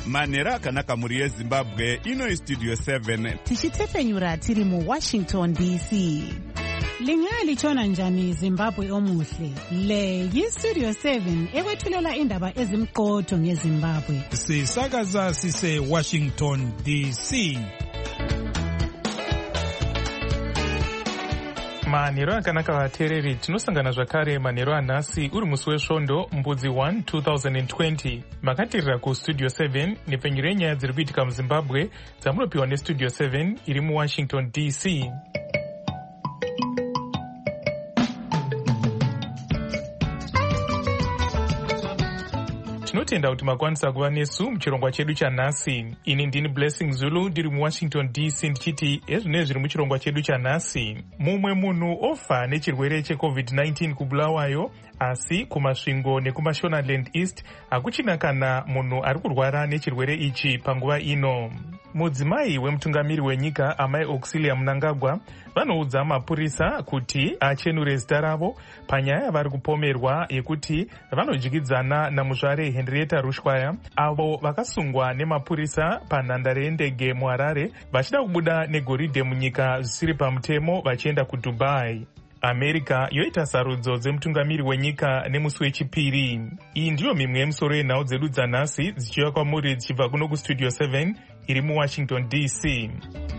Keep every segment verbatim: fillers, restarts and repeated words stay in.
manhero akanaka mhuri yezimbabwe. Ino Studio seven tichitepfenyura tiri muWashington D C. Lingalitshona njani Zimbabwe omuhle? Le yiStudio seven ekwethulela indaba ezimqotho ngeZimbabwe. Sisakaza sise Washington D C. Manhero akanaka vateereri, tinosangana zvakare manhero anhasi uri musi wesvondo mbudzi one two thousand twenty. Makatirira kuStudio seven nepfenyuro yenyaya dziri kuitika muZimbabwe dzamunopiwa neStudio seven iri muWashington D C. Tinotenda kuti makwanisa kuva nesu muchirongwa chedu chanhasi. Ini ndini Blessing Zulu ndiri muWashington D C ndichiti ezvine zviri muchirongwa chedu chanhasi. Mumwe munhu ofa nechirwere checovid nineteen kubulawayo, asi kumasvingo nekumashonaland east hakuchina kana munhu ari kurwara nechirwere ichi panguva ino. Mudzimai wemutungamiri wenyika Amai Auxilia Mnangagwa vanoudza mapurisa kuti achenure zita ravo panyaya yavari kupomerwa yekuti vanodyidzana namuzvare Henrietta Rushwaya, avo vakasungwa nemapurisa panhandare yendege muHarare vachida kubuda negoridhe munyika zvisiri pamutemo vachienda kuDubai. America yoita sarudzo dzemutungamiri wenyika nemusi wechipiri. Iyi ndiyo mimwe yemusoro yenhau dzedu dzanhasi dzichiuya kwamuri dzichibva kuno kuStudio seven iri muWashington D C.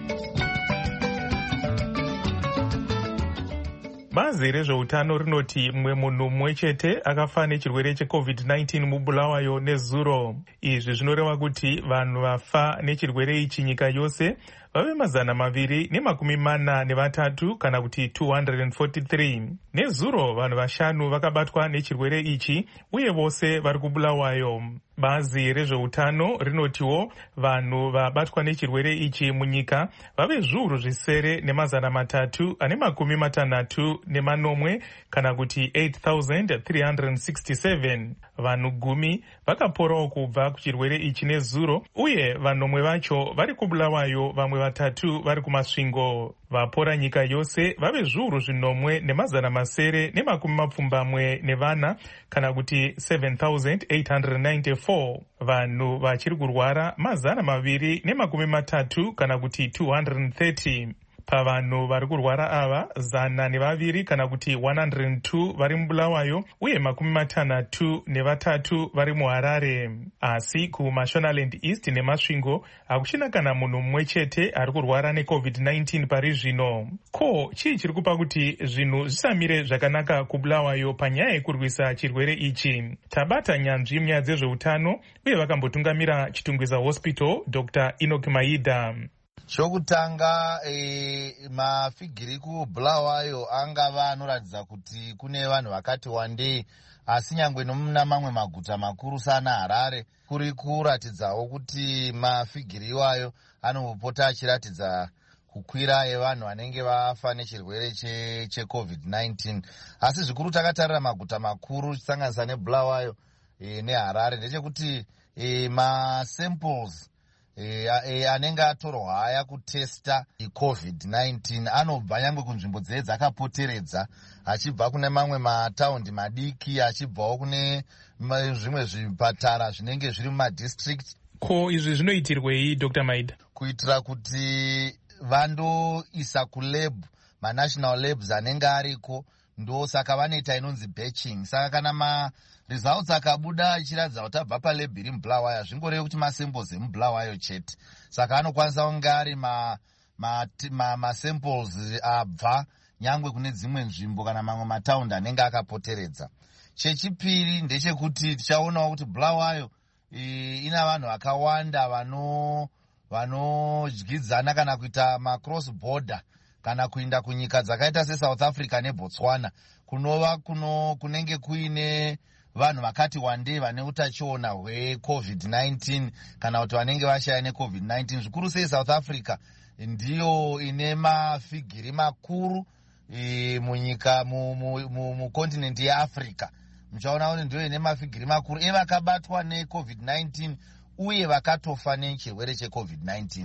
Bazi rezveutano rinoti mumwe munhu mumwe chete akafa nechirwere checovid nineteen mubulawayo nezuro. Izvi zvinoreva kuti vanhu vafa nechirwere ichi nyika yose vave mazana maviri nemakumi mana nevatatu kana kuti two hundred forty-three. Nezuro vanhu vashanu vakabatwa nechirwere ichi uye vose vari kubulawayo. Bazi rezveutano rinotiwo vanhu vabatwa nechirwere ichi munyika vave zviuru zvisere nemazana matatu ane makumi matanhatu nemanomwe kana kuti eight thousand three hundred sixty-seven. Vanhu gumi vakaporawo kubva kuchirwere ichi nezuro uye vanomwe vacho vari kubulawayo, vamwe vatatu vari kumasvingo. Vapora nyika yose vave zviuru zvinomwe nemazana masere nemakumi mapfumbamwe nevana kana kuti seven thousand eight hundred ninety-four. Vanhu vachiri kurwara mazana maviri nemakumi matatu kana kuti two hundred thirty. Pavanhu vari kurwara ava zana nevaviri kana kuti one hundred two vari mubulawayo uye makumi matanhatu nevatatu vari muHarare. Asi kumashonaland east nemasvingo hakuchina kana munhu mumwe chete ari kurwara necovid nineteen pari zvino. Ko chii chiri kupa kuti zvinhu zvisamire zvakanaka kubulawayo panyaya yekurwisa chirwere ichi? Tabata nyanzvi munyaya dzezveutano uye vakambotungamira Chitungwiza Hospital Doctor Enoch Maida. Chokutanga e, mafigiri kubulawayo angava anoratidza kuti kune vanhu vakati wandei, asi nyangwe nomuna mamwe maguta makuru sana Harare kuri kuratidzawo kuti mafigiri iwayo anopota achiratidza kukwira evanhu vanenge vafa nechirwere checovid nineteen. Asi zvikuru takatarira maguta makuru chisanganisa nebulawayo e, neHarare ndechekuti e, masamples E, e, anenge atorwa haya kutesta covid nineteen anobva nyangwe kunzvimbo dzehe dzakapoteredza, achibva kune mamwe mataundi madiki, achibvawo kune zvimwe zvipatara zvinenge zviri mumadistrict. Ko izvi zvinoitirwei Doctor Maida? Kuitira kuti vandoisa kulab, manational labs anenge ariko, ndo saka vanoita inonzi batching. Saka kana ma results akabuda achiratidza kuti abva palab iri mubulawayo, zvingoreva kuti masamples emubulawayo chete. Saka anokwanisa kunge ari ma, ma, ma, masamples abva nyangwe kune dzimwe nzvimbo kana mamwe mataundi anenge akapoteredza. Chechipiri ndechekuti tichaonawo kuti bulawayo e, ina vanhu vakawanda vano vanodyidzana kana kuita macross border kana kuinda kunyika dzakaita seSouth Africa neBotswana, kunova kuno kunenge kuine vanhu vakati wandei vane utachiona hwecovid nineteen kana kuti vanenge vashaya necovid nineteen. Zvikuru sei South Africa ndiyo ine mafigiri makuru e, munyika mukontinent mu, mu yeAfrica. Muchaona kuti ndiyo ine mafigiri makuru evakabatwa necovid nineteen uye vakatofa nechirwere checovid nineteen.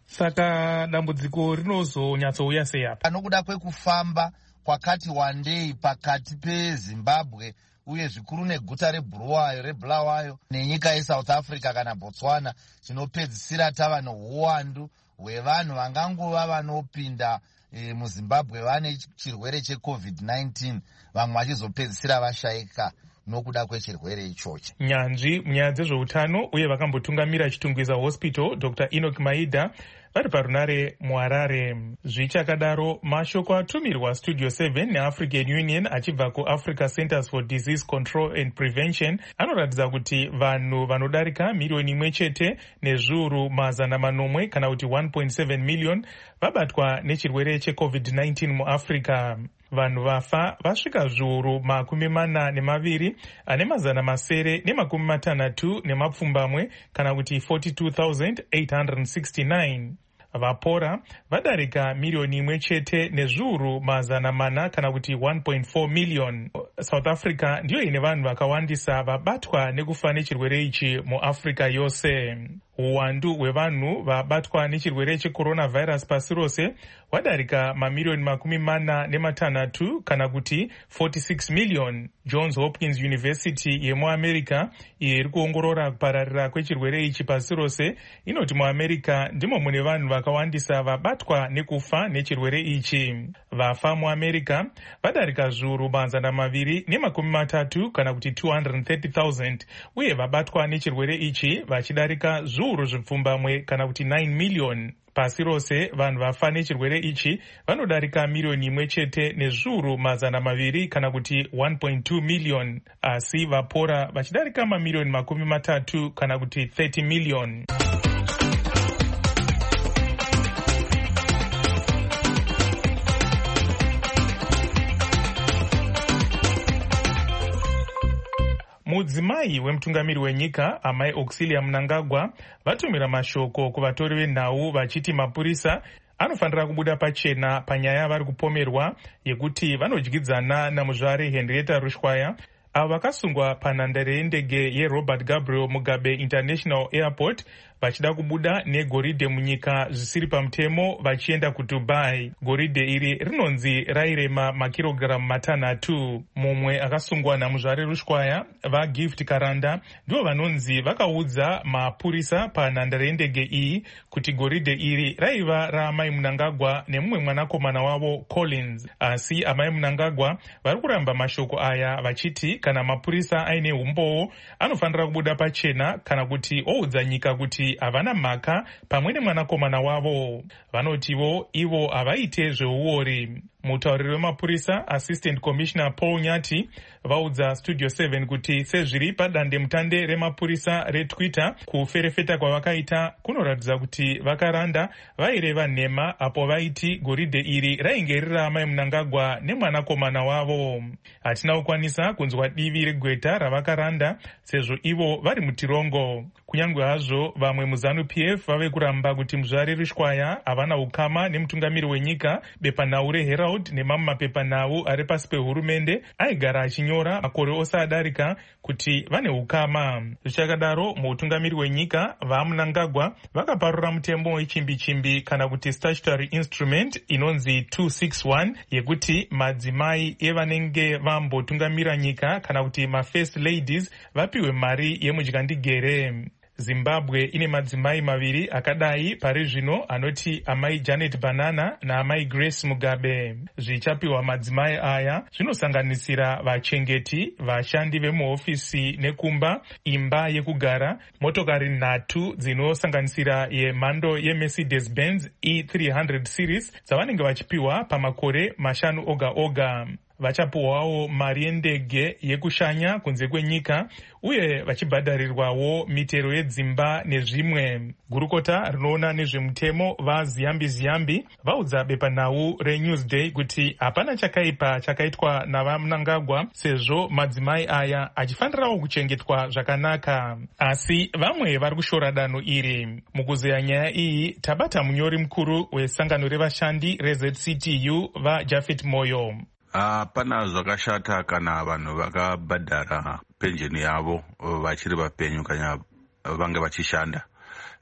Saka dambudziko rinozonyatsouya sei apa? Nokuda kwekufamba kwakati wandei pakati peZimbabwe uye zvikuru neguta rebulawayo rebulawayo nenyika yeSouth Africa kana Botswana, tinopedzisira tava nouwandu hwevanhu vangangova vanopinda e, muZimbabwe vane chirwere checovid nineteen, vamwe vachizopedzisira vashayika nokuda kwechirwere ichochi. Nyanzvi munyaya dzezveutano uye vakambotungamira Chitungwiza Hospital Doctor Enoch Maida vari parunare muHarare. Zvichakadaro, mashoko atumirwa Studio seven neAfrican Union achibva kuAfrica Centers for Disease Control and Prevention anoratidza kuti vanhu vanodarika miriyoni imwe chete nezviuru mazana manomwe kana kuti one point seven million vabatwa nechirwere checovid nineteen muAfrica. Vanhu vafa vasvika zviuru makumi mana nemaviri ane mazana masere nemakumi matanhatu nemapfumbamwe kana kuti forty-two thousand eight hundred sixty-nine. Vapora vadarika miriyoni imwe chete nezviuru mazana mana kana kuti one point four million. South Africa ndiyo ine vanhu vakawandisa vabatwa nekufa nechirwere ichi muAfrica yose. Uwandu hwevanhu vabatwa nechirwere checoronavirus pasi rose wadarika mamiriyoni makumi mana nematanhatu kana kuti forty-six million. Johns Hopkins University yemuAmerica iyo iri kuongorora kupararira kwechirwere ichi pasi rose inoti muAmerica ndimo mune vanhu vakawandisa vabatwa nekufa nechirwere ichi. Vafa muAmerica vadarika zviuru mazana maviri nemakumi matatu kana kuti two hundred thirty thousand uye vabatwa nechirwere ichi vachidarika zviuru zvipfumbamwe kana kuti nine million. Pasi rose vanhu vafa nechirwere ichi vanodarika miriyoni imwe chete nezviuru mazana maviri kana kuti one point two million, asi vapora vachidarika mamiriyoni makumi matatu kana kuti thirty million. Mudzimai wemutungamiri wenyika Amai Auxilia Mnangagwa vatumira mashoko kuvatori venhau vachiti mapurisa anofanira kubuda pachena panyaya vari kupomerwa yekuti vanodyidzana namuzvare Henrietta Rushwaya avo vakasungwa panhandare yendege yeRobert Gabriel Mugabe International Airport vachida kubuda negoridhe munyika zvisiri pamutemo vachienda kuDubai. Goridhe iri rinonzi rairema makirogiramu matanhatu. Mumwe akasungwa namuzvare Rushwaya vaGift Karanda ndivo vanonzi vakaudza mapurisa panhandare yendege iyi kuti goridhe iri raiva raamai Mnangagwa nemumwe mwanakomana wavo Collins. Asi amai Mnangagwa vari kuramba mashoko aya vachiti kana mapurisa aine umbowo anofanira kubuda pachena kana kuti oudza nyika kuti havana mhaka pamwe nemwanakomana wavo. Vanotivo ivo havaite zveuori. Mutauriri wemapurisa Assistant Commissioner Paul Nyati vaudza Studio seven kuti sezviri padande mutande remapurisa reTwitter kuferefeta kwavakaita kunoratidza kuti vakaranda vaireva nhema apo vaiti goridhe iri rainge riri raamai Mnangagwa nemwanakomana wavo. Hatina kukwanisa kunzwa divi regweta ravakaranda sezvo ivo vari mutirongo. Kunyange hazvo vamwe muZanu P F vave kuramba kuti muzvare Rushwaya havana ukama nemutungamiri wenyika, bepanhau reHerald nemamwe mapepanhau ari pasi pehurumende aigara achinyora makore ose adarika kuti vane ukama. Zvichakadaro, muutungamiri wenyika vaMnangagwa vakaparura mutemo wechimbi-chimbi kana kuti statutory instrument inonzi two sixty-one yekuti madzimai evanenge vambotungamira nyika kana kuti mafirst ladies vapiwe mari yemudyandigere. Zimbabwe ine madzimai maviri akadai pari zvino anoti amai Janet Banana naamai Grace Mugabe. Zvichapiwa madzimai aya zvinosanganisira vachengeti, vashandi vemuhofisi nekumba, imba yekugara, motokari nhatu dzinosanganisira yemhando yeMercedes Benz E three hundred series dzavanenge vachipiwa pamakore mashanu oga oga. Vachapuwawo mari yendege yekushanya kunze kwenyika uye vachibhadharirwawo mitero yedzimba nezvimwe. Gurukota rinoona nezvemutemo vaZiyambi Ziyambi vaudza bepanhau reNewsday kuti hapana chakaipa chakaitwa navaMnangagwa sezvo madzimai aya achifanirawo kuchengetwa zvakanaka. Asi vamwe vari kushora danho iri. Mukuzeya nyaya iyi tabata munyori mukuru wesangano revashandi reZ C T U vaJafet Moyo. Hapana zvakashata kana vanhu vakabhadhara penjeni yavo vachiri vapenyu kana vange vachishanda.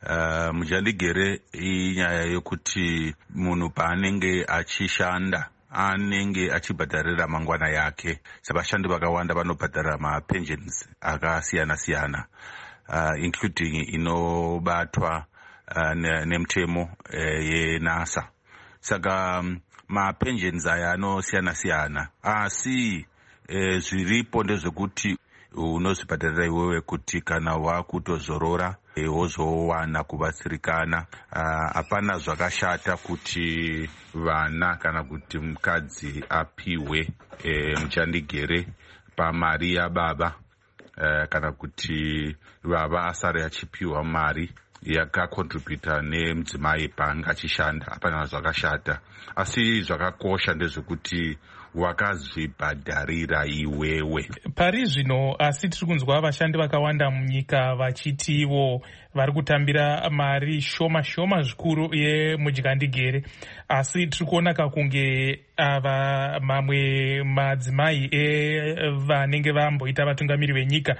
Mudyandigere inyaya yokuti munhu paanenge achishanda anenge achibhadharira mangwana yake. Savashandi vakawanda vanobhadharira mapensions akasiyana-siyana, uh, including inobatwa uh, nemutemo uh, yenasa. Saka um, mapensions aya anosiyana-siyana, asi uh, zviripo ndezvekuti unozvibhadharira iwewe kuti kana wakutozorora e, wozowana kubatsirikana. Hapana uh, zvakashata kuti vana kana kuti mukadzi apiwe e, muchandigere pamari yababa, uh, kana kuti baba asare achipiwa mari yakakontributa nemudzimai panga achishanda. Hapana zvakashata, asi zvakakosha ndezvekuti wakazvibhadharira iwewe. Pari zvino asi tiri kunzwa vashandi vakawanda munyika vachitiwo vari kutambira mari shoma shoma zvikuru yemudyandegere, asi tiri kuona kakunge ava mamwe madzimai evanenge vamboita vatungamiri venyika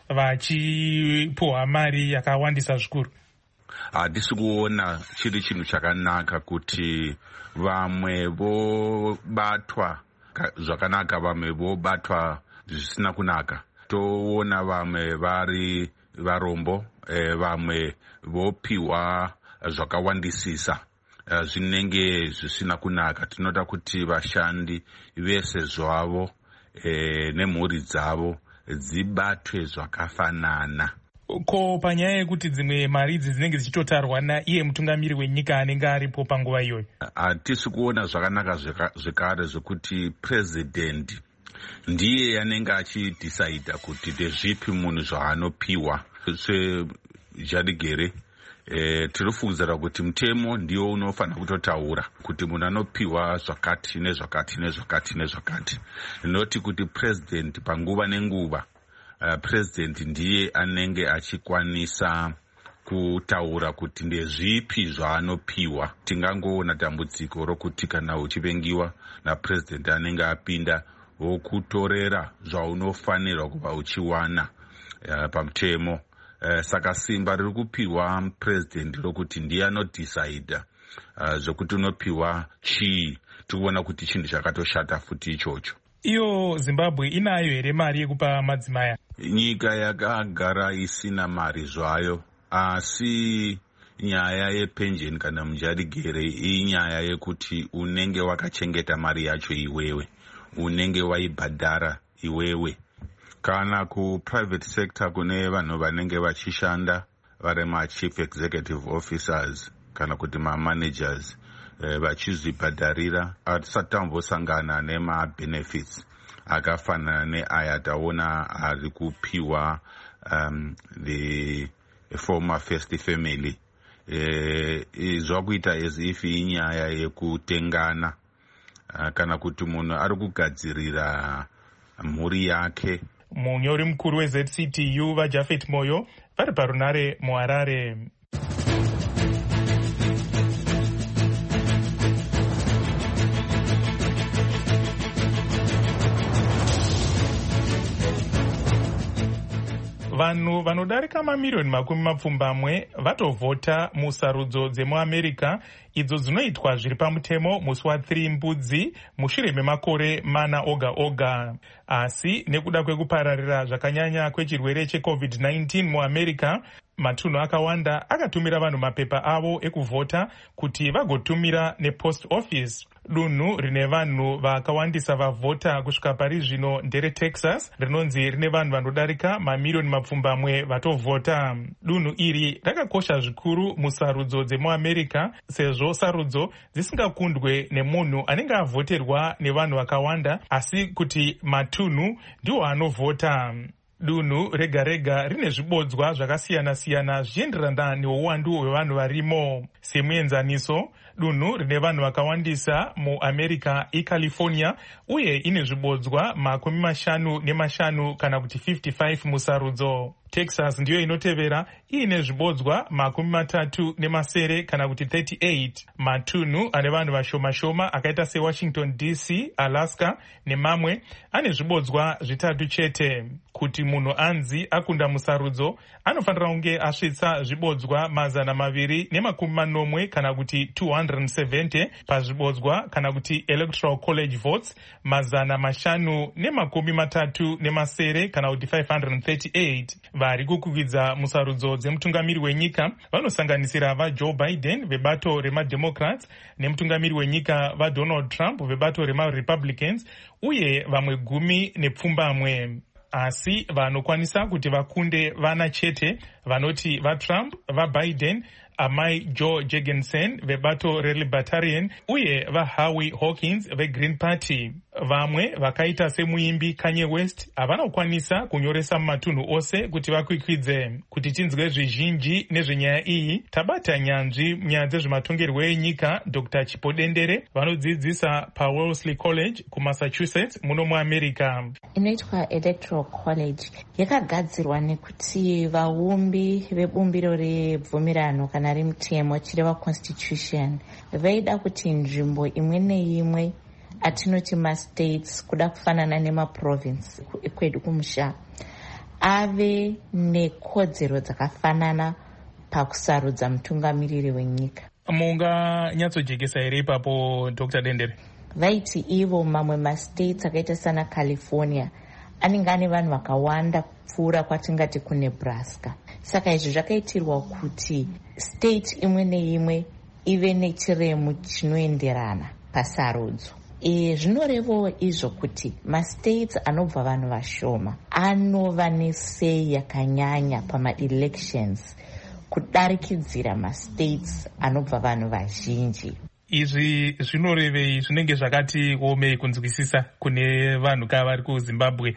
vachipuwa mari yakawandisa zvikuru. Handisi kuona chiri chinhu chakanaka kuti vamwe vobatwa zvakanaka vamwe vobatwa zvisina kunaka. Toona vamwe vari varombo, e, vamwe vopiwa zvakawandisisa e, zvinenge zvisina kunaka. Tinoda kuti vashandi vese zvavo e, nemhuri dzavo dzibatwe zvakafanana. Ko panyaya yekuti dzimwe mari idzi dzinenge dzichitotarwa naiye mutungamiri wenyika anenge aripo panguva iyoyo, hatisi kuona zvakanaka zvekare zvekuti president ndiye anenge achidhisaidha kuti ndezvipi munhu zvaanopiwa. Sezvadigere e, tiri kufungidzira kuti mutemo ndiwo unofanira kutotaura kuti munhu anopiwa zvakati nezvakati nezvakati nezvakati, noti kuti president panguva nenguva Uh, president ndiye anenge achikwanisa kutaura kuti ndezvipi zvaanopiwa. Tingangoona dambudziko rokuti kana uchivengiwa napresident anenge apinda wokutorera zvaunofanirwa kuva uchiwana uh, pamutemo. Uh, saka simba riri kupiwa president rokuti ndiye anodhisaidha uh, zvokuti unopiwa chii. Tikuona kuti chinhu chakatoshata futi ichocho. Iyo Zimbabwe inayo here mari yekupa madzimai? Nyika yakagara isina mari zvayo, asi nyaya yepension kana mujadigere inyaya yekuti unenge wakachengeta mari yacho iwewe, unenge waibhadhara iwewe. Kana ku-private sector kune vanhu vanenge vachishanda vari ma-chief executive officers kana kuti ma-managers vachizvibhadharira, hatisati tambosangana nema-benefits akafanana neaya taona ari kupiwa um, the former first family. E, zvakuita as if inyaya yekutengana uh, kana kuti munhu ari kugadzirira mhuri yake. Munyori mukuru we-Z C T U vaJafet Moyo vari parunare muHarare. Vanhu vanodarika mamiliyoni makumi mapfumbamwe vatovhota musarudzo dzemuAmerica idzo dzinoitwa zviri pamutemo musi wathiri mbudzi mushure memakore mana oga oga. Asi nekuda kwekupararira zvakanyanya kwechirwere checovid nineteen muAmerica, matunhu akawanda akatumira vanhu mapepa avo ekuvhota kuti vagotumira nepost office. Dunhu rine vanhu vakawandisa vavhota kusvika pari zvino ndereTexas, rinonzi rine vanhu vanodarika mamiliyoni mapfumbamwe vatovhota. Dunhu iri rakakosha zvikuru musarudzo dzemuAmerica sezvo sarudzo dzisingakundwe nemunhu anenge avhoterwa nevanhu vakawanda, asi kuti matunhu ndiwo anovhota. Dunhu rega rega rine zvibodzwa zvakasiyana-siyana zvichienderana neuwandu hwevanhu varimo. Semuenzaniso, dunhu rine vanhu vakawandisa muAmerica iCalifornia uye ine zvibodzwa makumi mashanu nemashanu kana kuti fifty-five musarudzo. Texas ndiyo inotevera iine zvibodzwa makumi matatu nemasere kana kuti thirty-eight. Matunhu ane vanhu vashoma-shoma akaita seWashington D C, Alaska nemamwe ane zvibodzwa zvitatu chete. Kuti munhu anzi akunda musarudzo anofanira kunge asvitsa zvibodzwa mazana maviri nemakumi manomwe kana kuti two hundred hundred seventy pazvibodzwa kana kuti electoral college votes mazana mashanu nemakumi matatu nemasere kana kuti five hundred thirty-eight. Vari kukwikwidzwa musarudzo dzemutungamiri wenyika vanosanganisira vaJoe Biden vebato remademocrats nemutungamiri wenyika vaDonald Trump vebato remarepublicans uye vamwe gumi nepfumbamwe. Asi vanokwanisa kuti vakunde vana chete vanoti vaTrump, vaBiden, amai Joe Jorgensen vebato reLibertarian uye vaHowie Hawkins veGreen Party. Vamwe vakaita semuimbi Kanye West havana kukwanisa kunyoresa mumatunhu ose kuti vakwikwidze. Kuti tinzwe zvizhinji nezvenyaya iyi, tabata nyanzvi munyaya dzezvematongerwo enyika Doctor Chipodendere vanodzidzisa paWellesley College kuMassachusetts muno muAmerica. Inoitwa Electoral College yakagadzirwa nekuti vaumbi vebumbiro rebvumirano kana remutemo chireva constitution vaida kuti nzvimbo imwe neimwe atinoti mastates kuda kufanana nemaprovince kwedu kumusha ave nekodzero dzakafanana pakusarudza mutungamiriri wenyika. Munganyatsojekesa here ipapo Doctor Dendere? Vaiti ivo mamwe mastates akaita sana California anenge ane vanhu vakawanda kupfuura kwatingati kuNebraska. Saka izvi zvakaitirwa kuti state imwe neimwe ive nechiremu chinoenderana pasarudzo. E, zvinorevawo izvo kuti mastates anobva vanhu vashoma anova nesei yakanyanya pamaelections kudarikidzira mastates anobva vanhu vazhinji. Izvi zvinorevei zvinenge zvakati omei kunzwisisa kune vanhu kava vari kuZimbabwe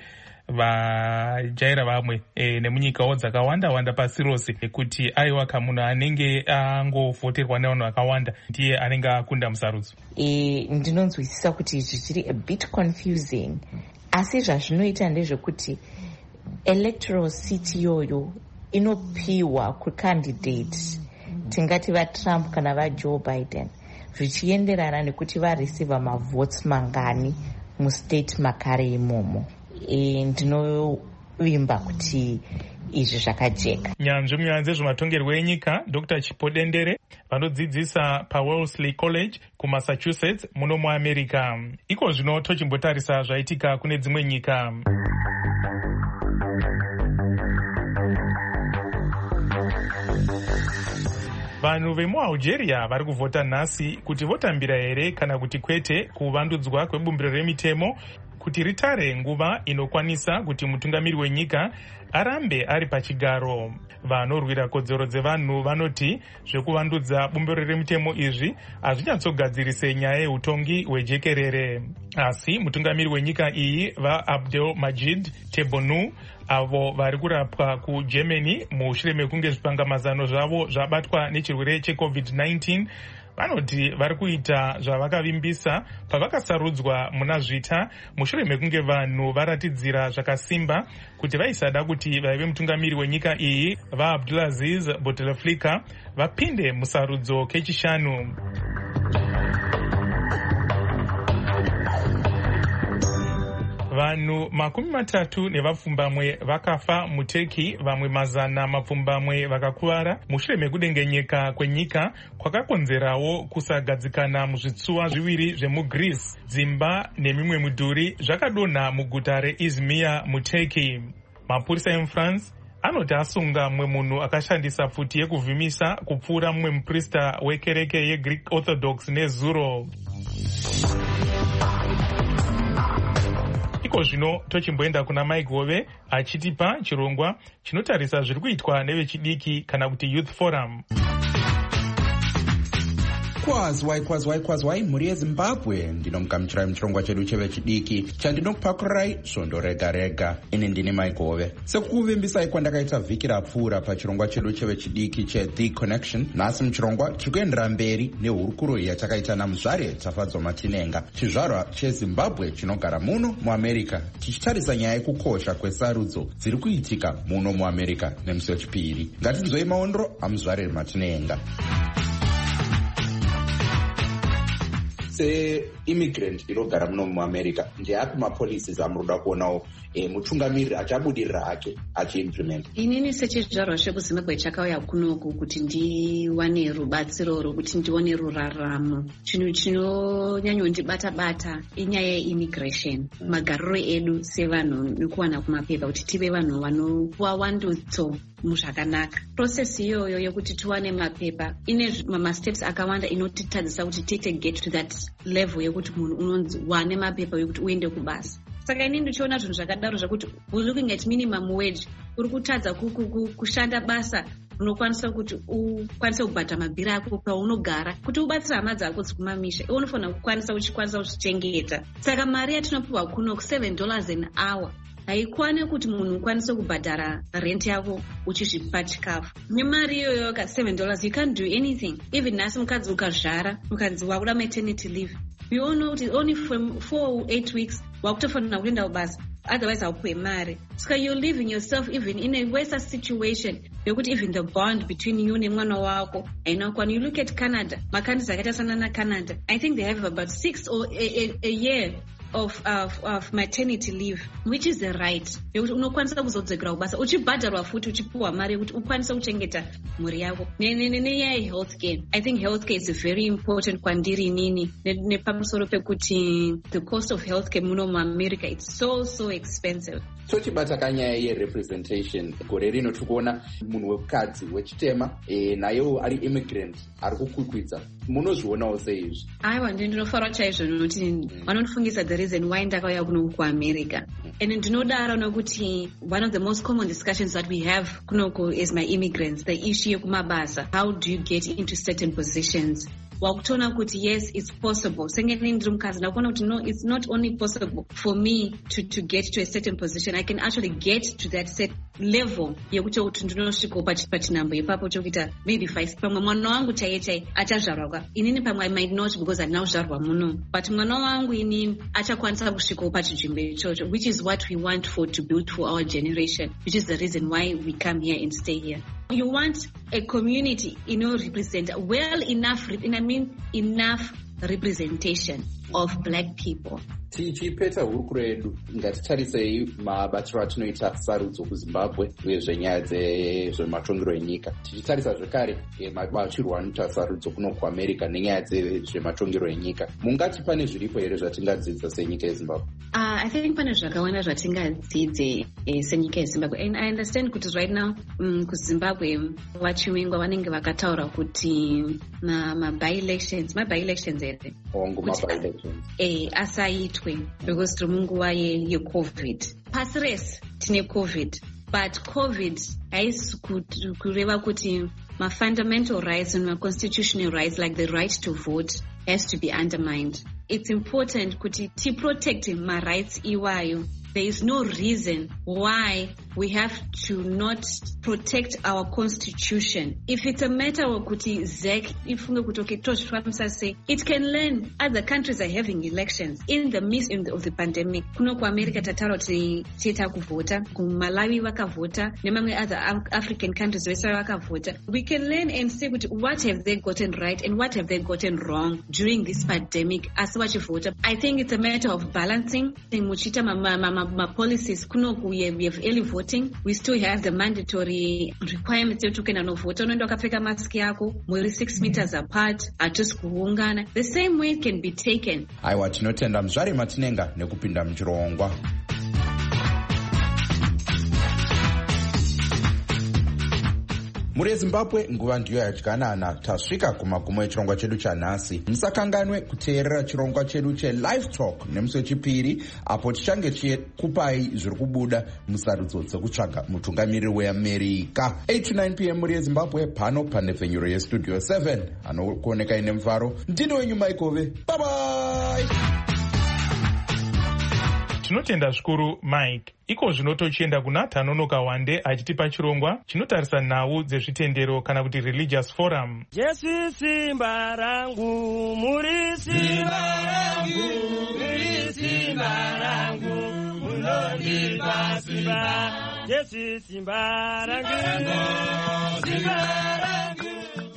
vajaira vamwe e, nemunyikawo dzakawanda wanda pasi rose kuti aiwa kamunhu anenge angovhoterwa nevanhu vakawanda ndiye anenge akunda musarudzo. E, ndinonzwisisa kuti izvi zviri a bit confusing, asi zvazvinoita ndezvekuti electoral seat iyoyo inopiwa kucandidate tingati vaTrump kana vaJoe Biden zvichienderana nekuti vareceiva mavotes mangani mustate makare imomo. E, ndinovimba kuti izvi zvakajeka. Nyanzvi munyaya dzezvematongerwo enyika Doctor Chipodendere vanodzidzisa paWellesley College kuMassachusetts muno muAmerica. Iko zvino tochimbotarisa zvaitika kune dzimwe nyika. Vanhu vemuAlgeria vari kuvhota nhasi kuti votambira here kana kuti kwete kuvandudzwa kwebumbiro remitemo kuti ritare nguva inokwanisa kuti mutungamiri wenyika arambe ari pachigaro. Vanorwira kodzero dzevanhu vanoti zvekuvandudza bumbiro remitemo izvi hazvinyatsogadzirise nyaya yeutongi hwejekerere. Asi mutungamiri wenyika iyi vaAbdelmajid Tebboune avo vari kurapwa kuGermany mushure mekunge zvipangamazano zvavo zvabatwa nechirwere checovid nineteen vanoti vari kuita zvavakavimbisa pavakasarudzwa muna zvita mushure mekunge vanhu varatidzira zvakasimba kuti vaisada kuti vaive mutungamiri wenyika iyi vaAbdulaziz Bouteflika vapinde musarudzo kechishanu. Vanhu makumi matatu nevapfumbamwe vakafa muTurkey, vamwe mazana mapfumbamwe vakakuvara mushure mekudengenyeka kwenyika kwakakonzerawo kusagadzikana muzvitsuwa zviviri zvemuGreece. Dzimba nemimwe midhuri zvakadonha muguta reIzmir muTurkey. Mapurisa emuFrance anoti asunga mumwe munhu akashandisa pfuti yekuvhimisa kupfuura mumwe muprista wekereke yeGreek Orthodox nezuro. Iko zvino tochimboenda kuna Mike Hove achitipa chirongwa chinotarisa zviri kuitwa nevechidiki kana kuti Youth Forum. Kwazwai kwazwai kwazwai mhuri yeZimbabwe, ndinomugamuchirai muchirongwa chedu chevechidiki chandinokupakurai svondo rega rega. Ini ndini Mike Hove. Sekukuvimbisai kwandakaita vhiki rapfuura pachirongwa chedu chevechidiki cheThe Connection, nhasi muchirongwa tiri kuendera mberi nehurukuro yatakaita naMuzvare Tafadzwa Matinenga, chizvarwa cheZimbabwe chinogara muno muAmerica, tichitarisa nyaya yekukosha kwesarudzo dziri kuitika muno muAmerica nemusi wechipiri. Ngatinzwei maondro aMuzvare Matinenga. seimmigrant inogara muno muamerica, ndeapi mapolicies amunoda kuonawo e, mutungamiriri achabudirira hake achiimplement? Inini sechizvarwa chekuzimbabwe chakauya kunoku kuti ndiwane rubatsiro rwokuti ndione ruraramo. Chinhu chinonyanyondibata-bata inyaya yeimmigration, magariro edu sevanhu nekuwana kumapepa kuti tive vanhu vanopuwa wandutso muzvakanaka. Process iyoyo yokuti tiwane mapepa ine masteps akawanda inotitadzisa kuti tite get to that level yokuti munhu unonzi wane mapepa yokuti uende kubasa. Saka inini ndichiona zvinhu zvakadaro zvakuti looking at minimum wage uri kutadza kushanda basa unokwanisa kuti ukwanise kubhadhara mabhiri ako paunogara, kuti ubatsira hama dzako dzikumamisha iwe unofanira kukwanisa uchikwanisa kuchengeta. Saka mari yatinopiwa kuno seven dollars an hour haikwane kuti munhu ukwanise kubhadhara rent yako uchizvipa chikafu. Nemari iyoyo ka seven dollars you can't do anything. Even nhasi mukadzi ukazvara ukanzi wakuda maternity leave, we all know kuti only from four or eight weeks wakutofanira kuenda kubasa, otherwise haupuwe mari. So you're leaving yourself even in a worse situation yokuti even the bond between you nemwana wako hainakwani. You look at Canada, makandis akaita sana naCanada, I think they have about six or a, a, a year of, of, of maternity leave, which is the right yokuti unokwanisa kuzodzokera kubasa uchibhadharwa futi uchipuwa mari yokuti ukwanisa kuchengeta mhuri yako. Nenyaya yehealthcare, I think healthcare is very important kwandiri inini nepamusoro pekuti the cost of healthcare muno muAmerica it's so so expensive. Tochibata kanyaya yerepresentation, gore rino tikuona munhu wekadzi wechitema e, nayewo ari immigrant ari kukwikwidza, munozvionawo seizvi? Aiwa, ndinofarwa chaizvo nokuti vanondifungisa the reason why ndakauya kuno kuAmerica. And ndinodaro nokuti one of the most common discussions that we have kunoko is my immigrants, the issue yekumabasa. How do you get into certain positions? Wakutona kuti yes, it's possible. Sengeni ndiri mukadzi ndakuona kuti no, it's not only possible for me to, to get to a certain position. I can actually get to that set level yekuti kuti ndinosvika pachinhambo ipapo chokuita maybe five. Pamwe mwana wangu chaiye chaiye achazvarwa. Inini pamwe I might not because handina kuzvarwa muno. But mwana wangu inini achakwanisa kusvikawo pachinzvimbo ichocho, which is what we want for to build for our generation, which is the reason why we come here and stay here. You want a community, you know, represent well enough, I mean enough representation of black people. Tichipeta hurukuro yedu ngatitarisei mabatiro atinoita sarudzo kuZimbabwe uye zvenyaya dzezvematongero enyika. Tichitarisa zvekare mabatirwo anoita sarudzo kuno kuAmerica nenyaya dzezvematongero enyika. Mungati pane zviripo here zvatingadzidza senyika yeZimbabwe? Uh, I think pane zvakawanda zvatingadzidze eh, senyika yeZimbabwe. And I understand kuti right now um, kuZimbabwe vachiwingwa vanenge vakataura kuti ma-by-elections, ma-by-elections here. Ongo ma-by-elections. Eh, asaitwe because tiri munguva yecovid. Pasi rese tine covid, but covid haisi kureva kuti ma-fundamental rights and ma-constitutional rights like the right to vote has to be undermined. It's important kuti ti-protect ma-rights iwayo. There is no reason why we have to not protect our constitution. If it's a matter of kuti Z E C, if we say it can learn other countries are having elections in the midst of the pandemic. Kuno ku America tataro tita kuvota, ku Malawi vakavota, nemamwe other African countries wese vakavota. We can learn and see what have they gotten right and what have they gotten wrong during this pandemic as vachivota. I think it's a matter of balancing. Muchita mama mama My policies kuno we have early voting. We still have the mandatory requirements to kena no vote. Unoenda ukapfeka mask yako, mwiri six meters apart, just kuungana. The same way it can be taken. Aiwa, tinotenda Mzvari Matinenga nekupinda mchirongwa. Muri yeZimbabwe nguva ndiyo yadyanana. Tasvika kumagumo echirongwa chedu chanhasi. Musakanganwe kuteerera chirongwa chedu che-Live Talk nemusi wechipiri, apo tichange tichikupai zviri kubuda musarudzo dzekutsvaga mutungamiriri weAmerica. eight to nine p m muri yeZimbabwe, pano panepfenyuro yestudio seven. Anokuoneka ine mufaro. Ndini wenyu Maikove. Bye bye. Tinotenda zvikuru Mike. Iko zvino tochienda kuna Tanonoka Wande achitipa chirongwa chinotarisa nhau dzezvitendero kana kuti religious forum. Jesu simba rangu, muri simba rangu, muri simba rangu, munondipa simba. Jesu simba rangu, simba rangu.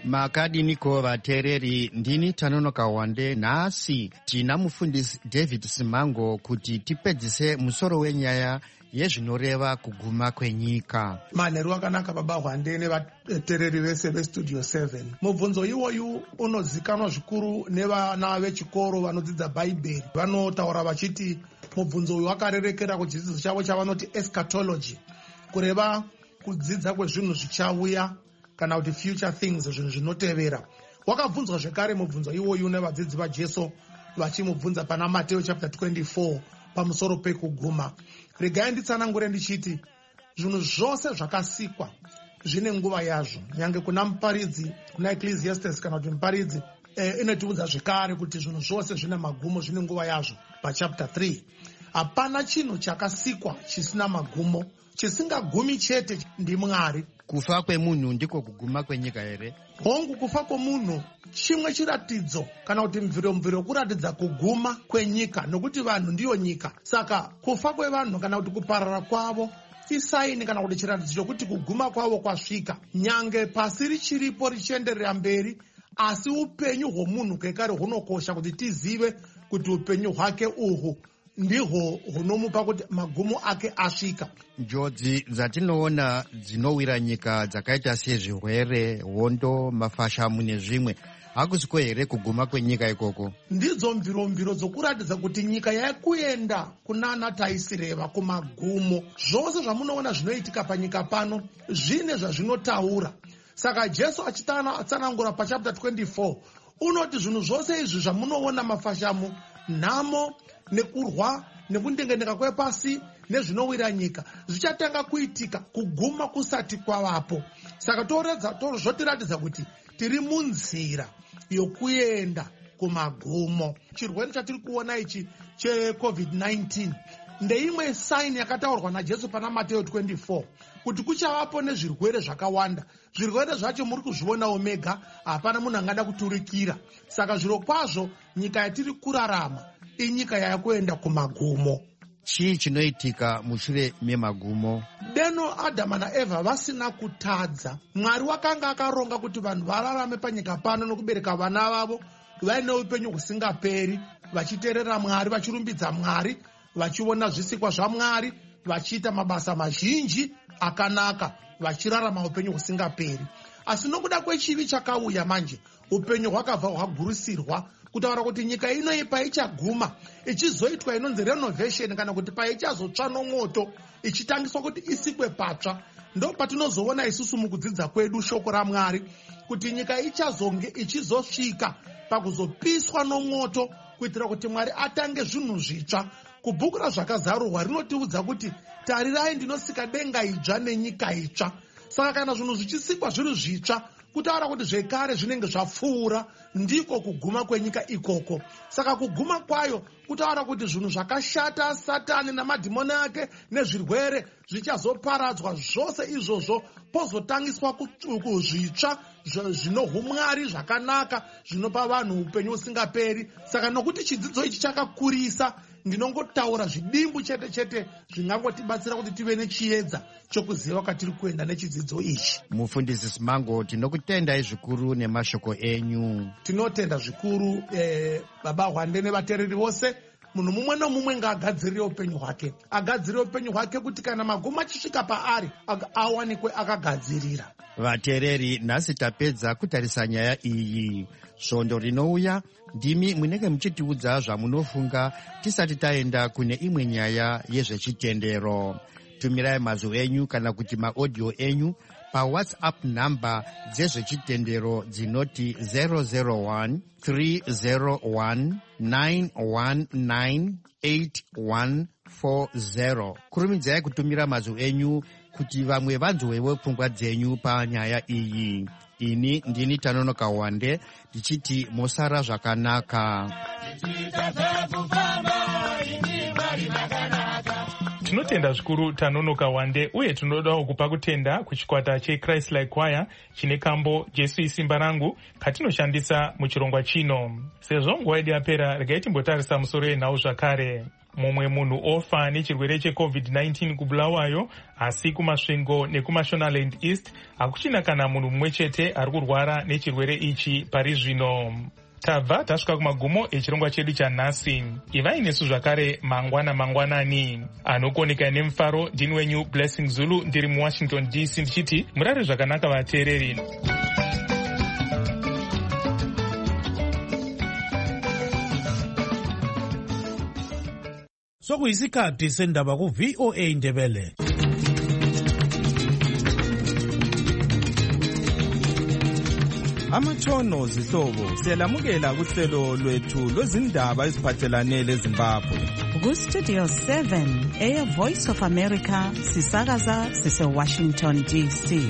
makadiniko vateereri, ndini Tanonoka Wande. Nhasi tina mufundisi David Simango kuti tipedzise musoro wenyaya yezvinoreva kuguma kwenyika. Manheru akanaka baba Hwande nevateereri vese vestudio seven. Mubvunzo iwoyu unozikanwa zvikuru nevana vechikoro vanodzidza bhaibheri. Vanotaura vachiti mubvunzo uyu wakarerekera kuchidzidzo chavo chavanoti eschatology, kureva kudzidza kwezvinhu zvichauya kana kuti future things, zvinhu zvinotevera. Wakabvunzwa zvekare mubvunzo iwoyu nevadzidzi vaJesu vachimubvunza pana Mateo chapter twenty-four pamusoro pekuguma. Regai nditsanangure ndichiti zvinhu zvose zvakasikwa zvine nguva yazvo. Nyange kuna muparidzi, kuna Ecclesiastes kana kuti muparidzi eh, inotiudza zvekare kuti zvinhu zvose zvine magumo, zvine nguva yazvo pachapter three. Hapana chinhu chakasikwa chisina magumo. Chisingagumi chete ndi Mwari. Kufa kwemunhu ndiko kuguma kwenyika here? Hongu, kufa kwemunhu chimwe chiratidzo kana kuti mviro mviro kuratidza kuguma kwenyika, nokuti vanhu ndiyo nyika. Saka kufa kwevanhu kana kuti kuparara kwavo isaini kana kuti chiratidzo chokuti kuguma kwavo kwasvika. Nyange pasi richiripo richienderera mberi, asi upenyu hwomunhu kekare hunokosha kuti tizive kuti upenyu hwake uhwu ndihwo hunomupa kuti magumo ake asvika. Njodzi dzatinoona dzinowira nyika dzakaita sezvirwere, hondo, mafashamu nezvimwe, hakusiko here kuguma kwenyika ikoko? Ndidzo mviro mviro dzokuratidza kuti nyika yakuenda kunana taisireva kumagumo. Zvose zvamunoona zvinoitika panyika pano zvine zvazvinotaura. Saka Jesu achitsanangura pachapter twenty-four unoti zvinhu zvose izvi zvamunoona, mafashamu, nhamo, nekurwa, nekundengeneka kwepasi nezvinowira nyika, zvichatanga kuitika kuguma kusati kwavapo. Saka zvotiratidza kuti tiri munzira yokuenda kumagumo. Chirwere chatiri kuona ichi checovid nineteen ndeimwe saini yakataurwa naJesu pana Mateo twenty-four kuti kuchavapo nezvirwere zvakawanda. Zvirwere zvacho muri kuzviona omega, hapana munhu angada kuturikira. Saka zviro kwazvo nyika yatiri kurarama inyika yakuenda kumagumo. Chii chinoitika mushure memagumo? Deno Adama naEvha vasina kutadza. Mwari wakanga akaronga kuti vanhu vararame panyika pano nokubereka vana vavo vaine upenyu husingaperi, vachiteerera Mwari, vachirumbidza Mwari, vachiona zvisikwa zvaMwari, vachiita mabasa mazhinji akanaka, vachirarama upenyu husingaperi. Asi nokuda kwechivi chakauya manje, upenyu hwakabva hwagurusirwa kutaura kuti nyika ino paichaguma ichizoitwa inonzi renovation kana kuti paichazotsva nomoto ichitangiswa kuti isikwe patsva. Ndo patinozoona isusu mukudzidza kwedu shoko raMwari kuti nyika ichazonge ichizosvika pakuzopiswa nomoto kuitira kuti Mwari atange zvinhu zvitsva. Kubhuku razvakazarurwa rinotiudza kuti tarirai ndinosika denga idzva nenyika itsva. Saka kana zvinhu zvichisikwa zviri zvitsva, kutaura kuti zvekare zvinenge zvapfuura, ndiko kuguma kwenyika ikoko. Saka kuguma kwayo kutaura kuti zvinhu zvakashata Satani namadhimoni ake nezvirwere zvichazoparadzwa zvose izvozvo, pozotangiswa kuzvitsva zvinohumwari zvakanaka zvinopa vanhu upenyu usingaperi. Saka nokuti chidzidzo ichi chakakurisa, ndinongotaura zvidimbu chete chete zvingangotibatsira kuti tive nechiedza chokuziva kwatiri kuenda nechidzidzo ichi. Mufundisi Simango, tinokutendai zvikuru nemashoko enyu. Tinotenda zvikuru eh, baba Hwande nevateereri vose. Munhu mumwe nomumwe ngaagadzirire upenyu hwake, agadzirire upenyu hwake kuti kana magumo achisvika paari awanikwe akagadzirira. Vateereri, nhasi tapedza kutarisa nyaya iyi. Svondo rinouya ndimi munenge muchitiudza zvamunofunga tisati taenda kune imwe nyaya yezvechitendero. Tumirai mazwi enyu kana kuti maaudio enyu pawhatsapp namba dzezvechitendero dzinoti zero zero one three zero one nine one nine eight one four zero. Kurumidzai kutumira mazwi enyu kuti vamwe vanzwewo pfungwa dzenyu panyaya iyi. Ini ndini Tanonoka Wande ndichiti mosara zvakanaka. Tinotenda zvikuru Tanonoka Wande, uye tinodawo kupa kutenda kuchikwata cheChrist Like Choir chine kambo Jesu isimba rangu katinoshandisa muchirongwa chino. Sezvo nguva yedu yapera, regai timbotarisa musoro yenhau zvakare. mumwe munhu ofa nechirwere checovid nineteen kubulawayo, asi kumasvingo nekumashonaland east hakuchina kana munhu mumwe chete ari kurwara nechirwere ichi pari zvino. Tabva tasvika kumagumo echirongwa chedu chanhasi. Ivai nesu zvakare mangwana mangwanani. Anokoneka nemufaro ndini wenyu Blessing Zulu ndiri muWashington D C ndichiti murare zvakanaka vateereri. Sokuyisikhathi sendaba ku V O A Ndebele. Amatshono zihlobo siyalamukela kuhlelo lwethu lwezindaba eziphathelane leZimbabwe. Ku Studio seven eya Voice of America sisakaza sise Washington D C.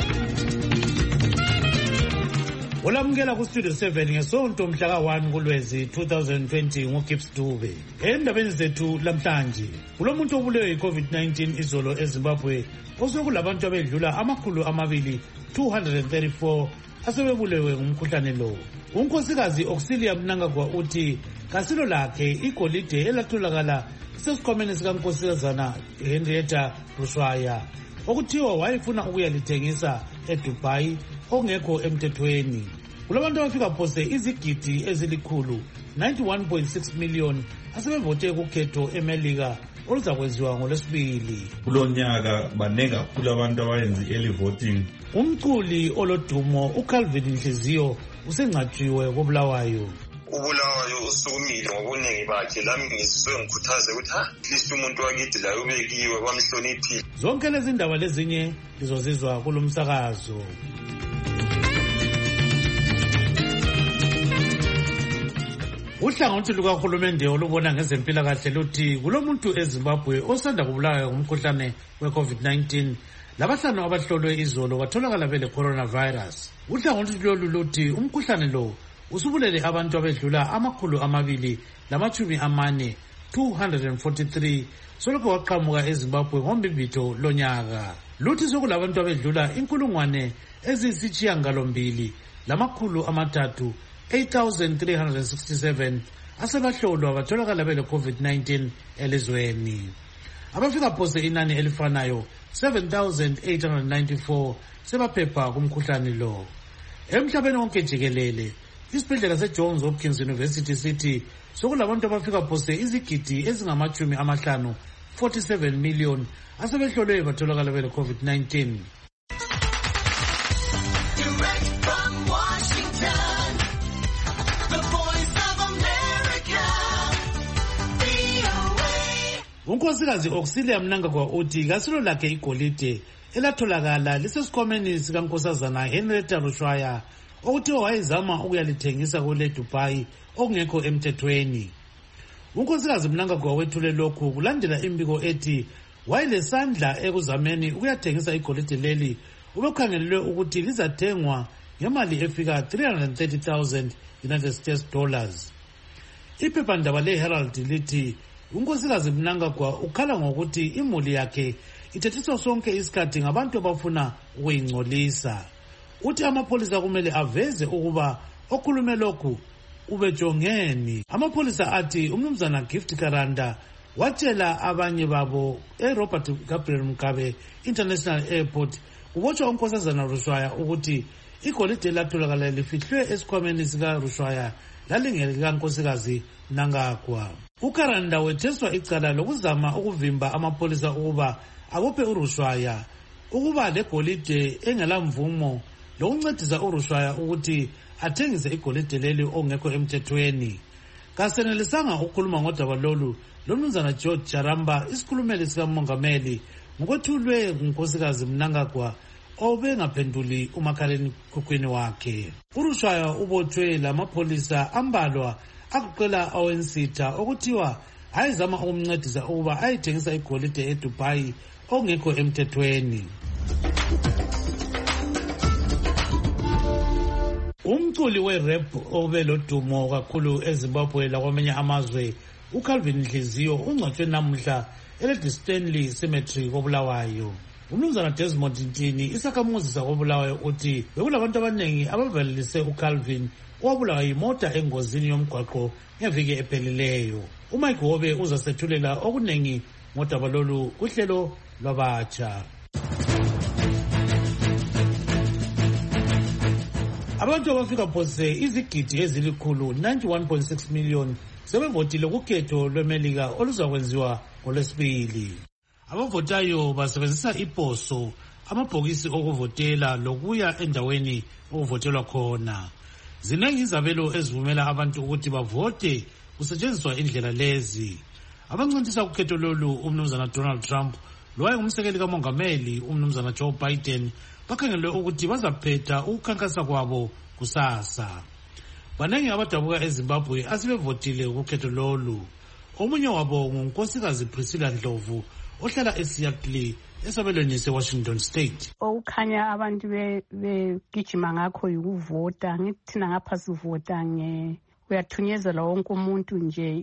Olamukela ku Studio seven ngesonto mhla ka one kuLwezi twenty twenty ngoGibbs Dube. Endabeni zethu lamhlanje, kulomuntu obulewe yiCovid nineteen izolo eZimbabwe osokulabantu abedlula amakhulu amabili two hundred thirty-four asebebulewe ngumkhuhlane lo. Unkosikazi Auxilia Mnangagwa uthi kasilo lakhe igolide elatholakala sesikhwameni sikankosazana Henrietta Rushwaya okuthiwa wayefuna ukuyalithengisa eDubai ongekho emthethweni. Kulabantu abafika phose izigidi ezilikhulu ninety-one point six million asebevote kukhetho eMelika oluzakwenziwa ngolwesibili. Kulonyaka banenge kakhulu abantu abayenza early voting. Umculi olodumo uCalvin Nhliziyo usengcwatshiwe koBulawayo. uBulawayo usukumile ngobuningi bakhe, lami ngisizwe ngikhuthaze ukuthi ha at least umuntu wakithi la ubekiwe kwamhloniphile. Zonke lezi ndaba lezinye lizozizwa kulomsakazo. Uhlangothi lukahulumende olubona ngezempilakahle luthi kulomuntu eZimbabwe osanda kubulawa ngumkhuhlane weCovid nineteen. Labahlanu abahlolwe izolo batholakala bele coronavirus. Uhlangothi lolu luthi umkhuhlane lo usubulele abantu abedlula amakhulu amabili lamachumi amane two hundred forty-three soloko waqhamuka eZimbabwe ngombibito lonyaka. Luthi sokulabantu abedlula inkulungwane eziyisishiyagalombili lamakhulu amathathu eight thousand three hundred sixty-seven asebahlolwa batholakala bele COVID nineteen elizweni. Abafika phose inani elifanayo seven thousand eight hundred ninety-four sebaphepha kumkhuhlane lo. Emhlabeni wonke jikelele, isibhedlela seJohns Hopkins University sithi sokulabantu abafika phose izigidi ezingamachumi amahlanu forty-seven million asebehlolwe batholakala bele COVID nineteen. Unkosikazi Auxilia Mnangagwa uthi kasilo lakhe igolide elatholakala lisesikhwameni sikankosazana Henrietta Rushwaya okuthiwa wayezama ukuyalithengisa kule Dubai okungekho emthethweni. Unkosikazi Mnangagwa wethule lokhu kulandela imbiko ethi wayelesandla ekuzameni ukuyathengisa igolide leli ubekhangelelwe ukuthi lizathengwa ngemali efika three hundred thirty thousand United States dollars. Iphephandaba leHerald lithi unkosikazi Mnangagwa ukhala ngokuthi imuli yakhe ithethiswa sonke isikhathi ngabantu abafuna ukuyingcolisa. Uthi amapholisa kumele aveze ukuba okhulume lokhu ubejongeni. Amapholisa athi umnumzana Gift Karanda watshela abanye babo eRobert Gabriel Mugabe International Airport kubotshwa unkosazana Rushwaya ukuthi igolide latholakala lifihlwe esikhwameni sika Rushwaya lalingeka nkosikazi Mnangagwa. uKaranda wetheswa icala lokuzama ukuvimba amapholisa ukuba abophe uRushwaya ukuba legolide engelamvumo lokuncedisa uRushwaya ukuthi athengise igolide leli ongekho emthethweni. Kasenelisanga ukukhuluma ngodaba lolu lomnumzana George Jaramba isikhulumeli sikamongameli ngokwethulwe ngunkosikazi Mnangagwa obengaphenduli umakhaleni khukhwini wakhe. uRushwaya ubotshwe lamapholisa ambalwa akuqela awensitha okuthiwa ayizama ukumncedisa ukuba ayithengisa igolide eDubai ongekho emthethweni. Umculi we-rap obelodumo kakhulu eZimbabwe lakwamanye amazwe uCalvin Nhliziyo ungcwatshwe namuhla eLady Stanley Cemetery koBulawayo. Umnumzana Desmond Ntini isakhamuzi sakoBulawayo uthi bekulabantu abanengi abavelelise uCalvin owabulawa yimota engozini yomgwaqo ngeviki ephelileyo. uMike Hobe uzasethulela okuningi ngodaba lolu kuhlelo lwabatsha. Abantu abafika phose izigidi ezilikhulu ninety-one point six million sebevotile kukhetho lweMelika oluzakwenziwa ngolwesibili. Abavotayo basebenzisa iposo, amabhokisi okuvotela lokuya endaweni okuvotelwa khona. Ziningi izabelo ezivumela abantu ukuthi bavote kusetshenziswa indlela lezi. Abancintisa kukhetho lolu umnumzana Donald Trump lowayengumsekeli kamongameli umnumzana Joe Biden bakhangelwe ukuthi bazaphetha ukukhankasa kwabo kusasa. Baningi abadabuka eZimbabwe asebevotile kukhetho lolu. Omunye wabo ngunkosikazi Priscilla Ndlovu ohlala eSeattle esabelweni seWashington State. Okukhanya abantu begijima ngakho yikuvota. Ngithi thina ngapha sivota nge uyathunyezela wonke umuntu nje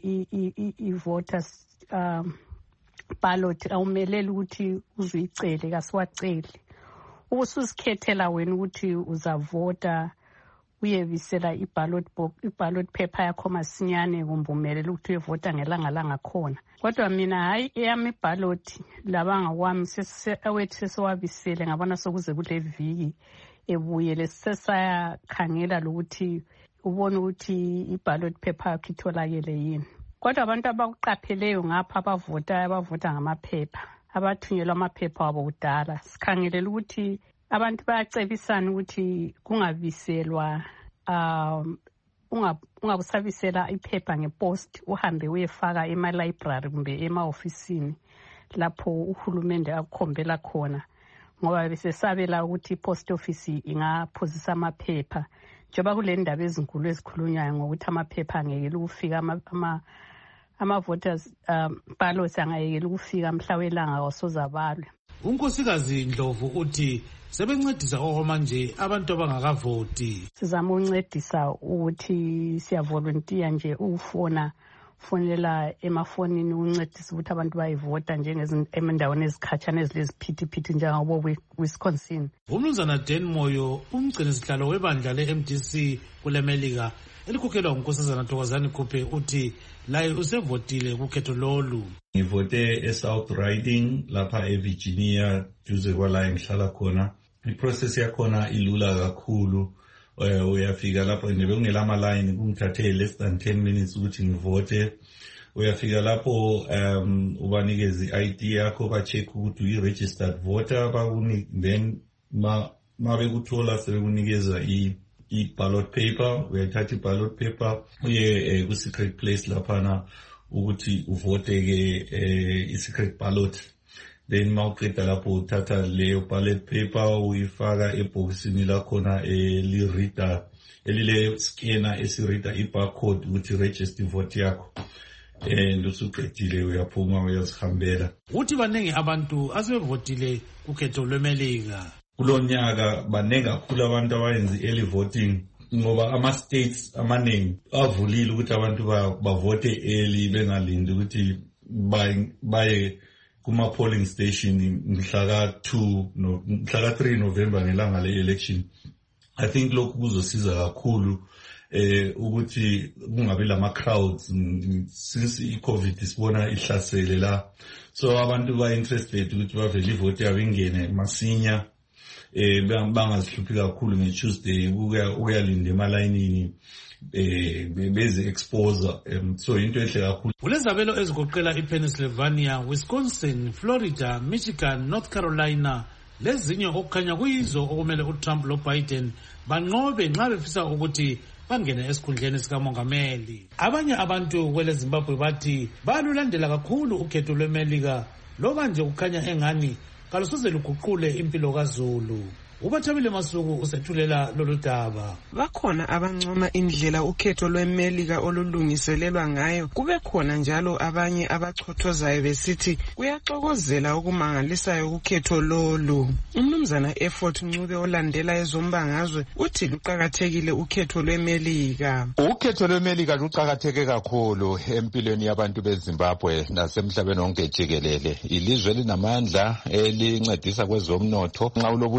i-voters um ballot awumeleli ukuthi uzuyicele kasiwacele. Ubususikhethela wena ukuthi uzavota uyebisela i-ballot box i-ballot paper yakho masinyane kumbe umelele ukuthi uyevota ngelanga langa khona. Kodwa mina hayi eyami ballot labanga kwami sesewethu sesewabisele ngabona sokuze kule viki ebuye lesesaya khangela lokuthi ubone ukuthi i-ballot paper yakho itholakele yini. Kodwa abantu abakuqapheleyo ngapha abavota abavota ngamaphepha abathunyelwa amaphepha wabo kudala sikhangelela ukuthi abantu bayacebisana ukuthi kungabiselwa um ungabusabisela iphepha ngepost uhambe uyefaka ema-library kumbe ema-ofisini lapho uhulumende akukhombela khona ngoba besesabela ukuthi i-post office ingaphosisa amaphepha njengoba kule ndaba ezinkulu ezikhulunywayo ngokuthi amaphepha angekeli ukufika ama ama-voters um ballots angayekeli ukufika mhla welanga wasozabalwe. Unkosikazi Ndlovu uthi sebencedisa okwamanje abantu abangakavoti. Sizama ukuncedisa ukuthi siyavolunteer nje ukufona fonela emafonini uncedisa ukuthi abantu bayivota njengezindaweni ezikhatshana ezileziphithiphithi njengabo Wisconsin. Umnumzana Dan Moyo umgcini sihlalo webandla le-M D C kule Melika elikhokhelwa ngunkosazana Thokozani Khuphe uthi laye usevotile kukhetho lolu. Ngivote eSouth Riding lapha eVirginia duze kwala engihlala khona. I-process yakhona ilula kakhulu. Uh, uyafika lapho nje bekungela ama-line kungithathe less than ten minutes ukuthi ngivote. Uyafika lapho um ubanikeza i-I D yakho ba-check ukuthi uyi-registered voter bakuni then ma mabekuthola sebekunikeza i i-ballot paper. Uyathatha i-ballot paper uye uh, ku-secret place laphana ukuthi uvote ke uh, i-secret ballot. Then mawuqeda lapho uthatha leyo ballot paper uyifaka ebhokisini lakhona eli-reader elile scanner esi-reader i-barcode ukuthi register vote yakho. And usuqedile uyaphuma uyazihambela. Uthi baningi abantu asebevotile kukhetho lweMelika. Kulonyaka baningi kakhulu abantu abayenza early voting ngoba ama-states amaningi avulile ukuthi abantu bavote early bengalindi ukuthi baye kuma-polling station mhlaka two no mhlaka three November ngelanga le-election. I think lokhu kuzosiza kakhulu eh ukuthi kungabi lama crowds since i-COVID sibona ihlasele la, so abantu ba interested ukuthi bavele ivote yabo ingene masinya eh bangazihluphi kakhulu nge-Tuesday ukuyalinda emalayinini eh beze exposure um, so into ehle kakhulu. Kulezabelo ezigoqela iPennsylvania, Wisconsin, Florida, Michigan, North Carolina lezinye okukhanya kuyizo okumele uTrump lo Biden banqobe nxa befisa ukuthi bangene esikhundleni sikamongameli. Abanye abantu kwele Zimbabwe bathi balulandela kakhulu ukhetho lweMelika loba nje kukhanya engani kalusoze luguqule impilo kaZulu. Ubathabile Masuku usethulela lolu daba. Bakhona abancoma indlela ukhetho lweMelika olulungiselelwa ngayo. Kube khona njalo abanye abachothozayo besithi kuyaxokozela okumangalisayo ukhetho lolu. Umnumzana Effort Ncube olandela ezombangazwe uthi luqhakathekile ukhetho lweMelika. Ukhetho lweMelika luqhakatheke kakhulu empilweni yabantu beZimbabwe nasemhlabeni wonke jikelele. Ilizwe linamandla elincedisa kwezomnotho nxa ulobudlelwano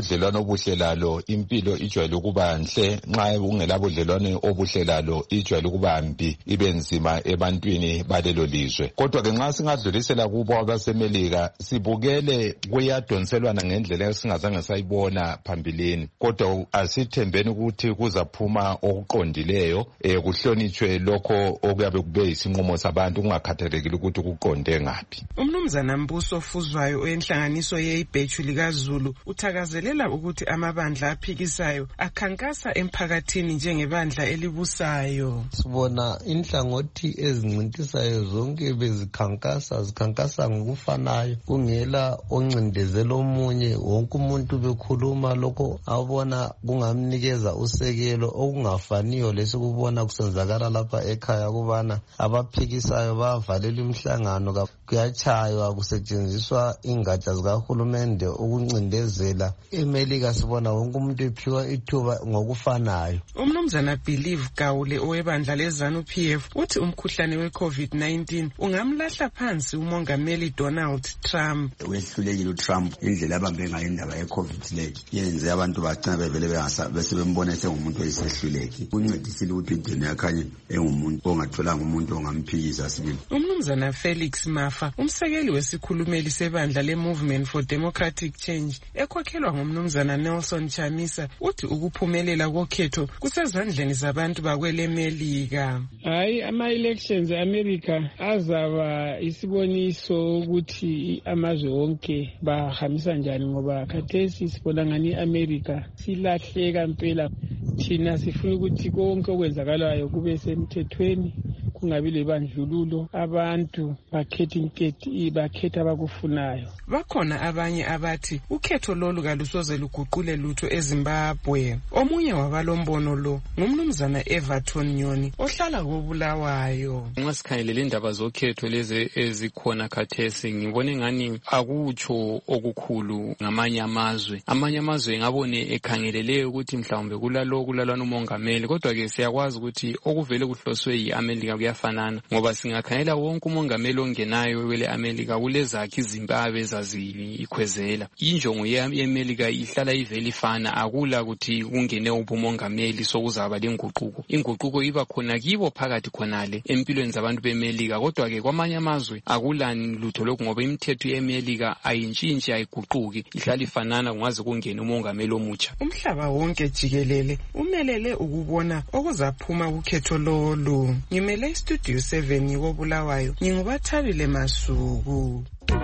ubuhle lalo impilo ijwayele ukuba nhle, nxa ungela budlelwane obuhle lalo ijwayele ukuba mbi, ibe nzima ebantwini balelo lizwe. Kodwa ke nxa singadlulisela kubo abasemelika sibukele kuyadonselwana ngendlela esingazange sayibona phambilini, kodwa asithembeni ukuthi kuzaphuma okuqondileyo, eh kuhlonitshwe lokho okuyabe kube isinqumo sabantu kungakhathalekile ukuthi kuqonde ngaphi. Umnumzana Mbuso Fuzwayo oyenhlanganiso yeIbhechu likaZulu uthakazelela ukuthi amabandla aphikisayo akhankasa emphakathini njengebandla elibusayo. Sibona inhlangothi ezincintisayo zonke bezikhankasa zikhankasa ngokufanayo, kungela oncindezela omunye, wonke umuntu bekhuluma lokho abona kungamnikeza usekelo okungafaniyo lesikubona kusenzakala lapha ekhaya kubana abaphikisayo bavalela imihlangano, kuyachaywa kusetshenziswa ingatsha zikahulumende ukuncindezela. eMelika sibona wonke umuntu ephiwa ithuba ngokufanayo. Umnumzana Believe Gawule owebandla leZANU P F uthi umkhuhlane we-COVID nineteen ungamlahla phansi umongameli Donald Trump. Wehlulekile uTrump indlela abambe ngayo indaba ye-COVID le yenze abantu bagcina bevele bese bembona sengumuntu oyisehluleki. Kuncedisile ukuthi indlela yakhanye engumuntu ongatholanga umuntu ongamphikisa sibili. Umnumzana Felix Mafa umsekeli wesikhulumeli sebandla le-Movement for Democratic Change ekhokhelwa ngumnumzana Nelson Chamisa uthi ukuphumelela kokhetho kusezandleni zabantu bakwelemelika. Hayi, ama-elections e-America azaba isiboniso ukuthi amazwe wonke bahambisa njani, ngoba khathesi sibona ngani i-America silahleka mpela. Thina sifuna ukuthi konke okwenzakalayo kube semthethweni, kungabi lebandlululo, abantu bakhetha inketho bakhetha abakufunayo. Bakhona abanye abathi ukhetho lolu kalusoze luguqule lutho eZimbabwe. Omunye wabalombono lo ngumnumzana Everton Nyoni ohlala koBulawayo. Nxa sikhangelele indaba zokhetho lezi ezikhona khathesi ngibone ngani akutsho okukhulu ngamanye amazwe. Amanye amazwe ngabone ekhangelele ukuthi mhlawumbe kulalo kulalwana umongameli, kodwa ke siyakwazi ukuthi okuvele kuhloswe yi-America kuyafanana, ngoba singakhangela wonke umongameli ongenayo wele America kulezakhi izimpabe zazikhwezela. Injongo ye-America ihlala ivele ifana, akula ukuthi kungene ubumongameli sokuzaba lenguquko. Inguquko iba khona kibo phakathi khonale empilweni zabantu beMelika, kodwa ke kwamanye amazwe akulani lutho lokho, ngoba imithetho yeMelika ayintshintshi ayiguquki, ihlala ifanana kungaze kungene umongameli omutsha. Umhlaba wonke jikelele umelele ukubona okuzaphuma kukhetho lolu. Ngimele iStudio seven ngikobulawayo, ngingubathabile Masuku.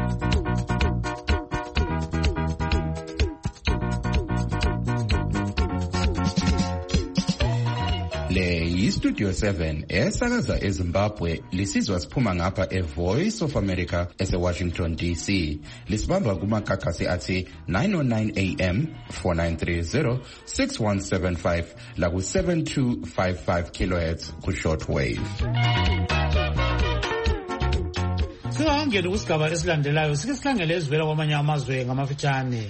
Le yiStudio seven esakaza eZimbabwe, lisizwa siphuma ngapha eVoice of America eseWashington D C. Lisibamba kumakakasi athi nine oh nine A M, four nine three zero, six one seven five la ku seven two five five kilohertz ku shortwave. Singangena kusigaba esilandelayo sike sikhangele ezivela kwamanye amazwe ngamafitshane.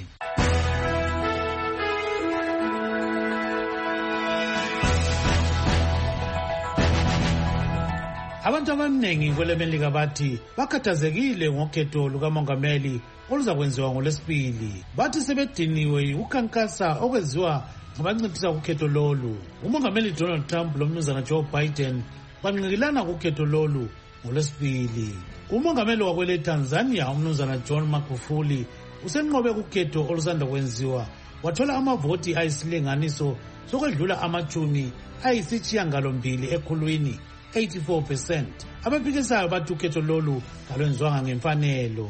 Abantu abaningi kwelemelika bathi bakhathazekile ngokhetho lukamongameli oluzakwenziwa ngoLwesibili. Bathi sebediniwe ukhankasa okwenziwa ngabanciphisa kukhetho lolu. Umongameli Donald Trump lomnumzana Joe Biden banqikilana kukhetho lolu ngoLwesibili. Umongameli wakwele Tanzania umnumzana John Magufuli usenqobe kukhetho olusanda kwenziwa, wathola amavoti ayisilinganiso sokwedlula amachumi ayisishiyagalombili ekhulwini, eighty-four percent. Abaphikisayo bathi ukhetho lolu kalwenziwanga ngemfanelo.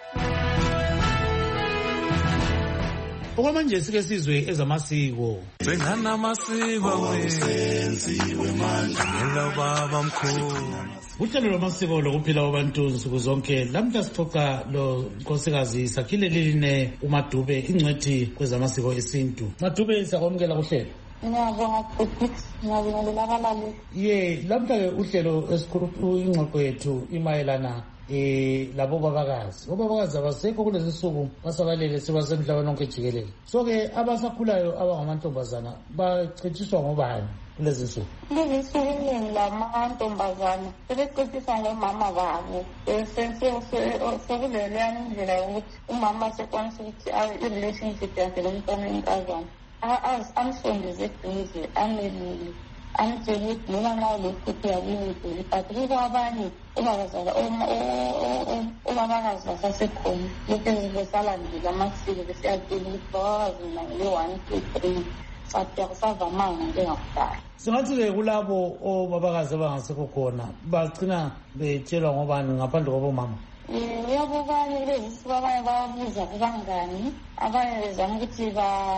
Okwamanje sike sizwe ezamasiko. Bengana amasiko wenziwe manje ngelo baba mkhulu. Uhlelo lwamasiko lokuphila kwabantu nsuku zonke. Lamhla sixoxa lo nkosikazi Sakhile Liline uMadube, ingcwethi kwezamasiko esintu. Madube, siyakwamukela kuhlelo. Ngiyabonga futhi ngiyabingelela abalaleli. Ye, lamhla ke uhlelo esikhuluma ingxoxo yethu imayelana eh labo babakazi obabakazi abasekho kulezi nsuku basabalele sebasemhlabeni wonke jikelele. So-ke abasakhulayo abangamantombazana bacetshiswa ngobani kulezi nsuku? Kulezi nsuku iningi lamantombazana sebecetshiswa ngomama babo. Sekuleleyana indlela yokuthi umama sekwanisa ukuthi i-relationship yakhe lomntwana wenkazana amsondeze eduze, amelule, amtshela ukuthi noma nxa ulohlupho yakuyenzeli. But kuko abanye obabazala obabakazi basasekhona lokhu besalandela amasiko besiyatshela ukuthi babakazi mina ngile-one two three but akusavamanga njengakudala. Singathi-ke kulabo obabakazi abangasekho khona bagcina betshelwa ngobani ngaphandle kwabomama? Uyabukanye kulezi nsuku abanye bayabuza kubangani, abanye bezama ukuthi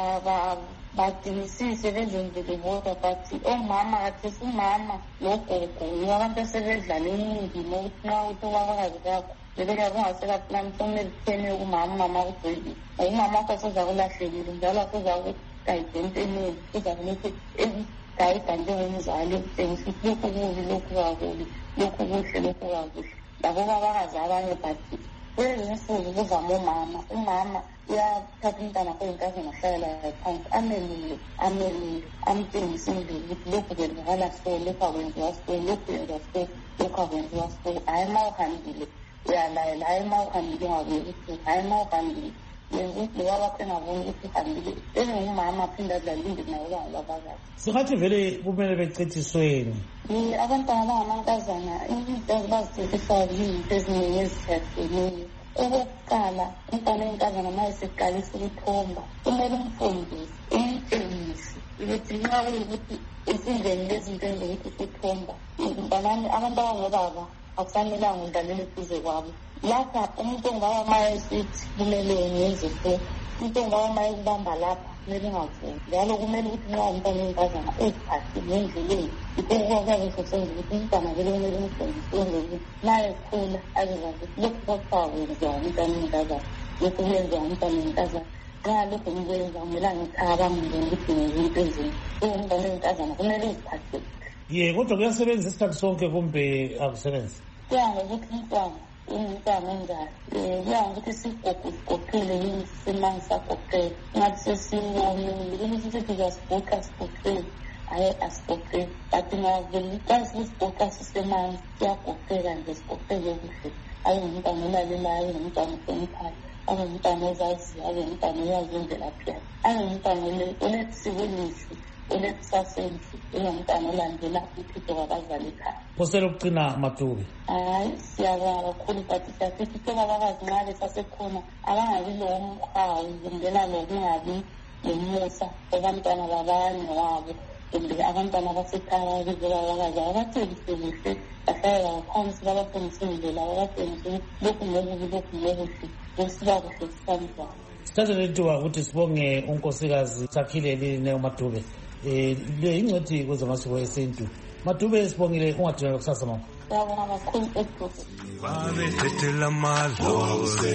badingisise bezenzele bodwa, but omama kathesi umama logogo yibo abantu asebedlala indima ukuthi nxa uthi ubabakazi bakho bebeka kungasekaplan kumele kuthene kumama umama kugcwele umama wakho sezakulahlekile njalo asezakugayida empeneni uzakulethe ekugayida njengomzali ukutshengisa ukuthi lokhu kubi lokhu kakubi lokhu kuhle lokhu kakuhle. Labo babakazi abanye but kulezi nsuku kuvame umama umama uyathatha umntana akho inkazana ahlala phansi amelule amelule amtshengise indlela ukuthi lokhu kwenzakala so lokhu akwenziwa so lokhu kwenziwa so lokhu akwenziwa so. Hhayi ma uhambile uyalayela, hhayi ma uhambile ungabuye ukuthi hhayi ma uhambile yenza ukuthi loba bakho engaboni ukuthi uhambile engumama aphinde adlala indima yoba ngubabakazi. Singathi vele kumele becetshisweni abantwana abangamankazana izinto bazicetshiswayo izinto eziningi ezitshiyatshiyeneyo. Okokuqala, umntwana wenkazana ma eseqalisa ukuthomba kumele umfundise umtshengise ukuthi nxa kuyukuthi usindleni lezinto ezokuthi ukuthomba mntanami abantu abangobaba akufanelanga udlalele eduze kwabo. Lapha umuntu ongaba ma esithi kumele ngenze so umuntu ongaba ma ekubamba lapha kumele ungavumi njalo kumele ukuthi nxa umntwana wenkazana eziphathe ngendleleni ikukuyabe sosenza ukuthi umntwana vele kumele umfundise ukuthi naye khula azizazi ukuthi lokhu kwakuthiwa kwenziwa umntwana wenkazana lokhu kwenziwa umntwana wenkazana nxa lokhu ngikwenza kumele angikhaba ngingeni ukuthi ngenza into ezini so umntwana wenkazana kumele uziphathe. Ye kodwa kuyasebenza isikhathi sonke kumbe akusebenzi? Kuya ngokuthi umntwana umntwana enjani kuya ngokuthi sigoqile yini simangi sagoqele ngathi sesiwomile ukuthi sithi kuyasigoqa sigoqele hhayi asigoqele but ngavele ikwazi ukusigoqa sisemanzi siyagoqeka nje sigoqeke kuhle abe ngumntwana olalelayo abe ngumntwana ohloniphayo abe ngumntwana ozaziyo abe ngumntwana oyazi imvelaphi yakhe abe ngumntwana olesiko elihle olekusasa elihle engumntwana olandela uthixo kwabazali ekhaya. Phosela ukugcina Matubi. Hayi siyabonga kakhulu but siyasithi ithoba abakazi nxa besasekhona abangabi lomhawu kumbela lokungabi lomusa ebantwana babanye wabo kumbe abantwana abasekhaya bize babakazi abatshengise kuhle bahlale labo phansi babafundise indlela babatshengise ukuthi lokhu ngokubi lokhu ngokuhle kusiba kuhle sisanjani. Sithathe lethuba ukuthi sibonge unkosikazi Sakhile Eline Madube eh le ingcwethi kwezamasiko esintu. Madube sibongile ungadinga kusasa mama. Yabonga kakhulu eDube. Babethethela amadlozi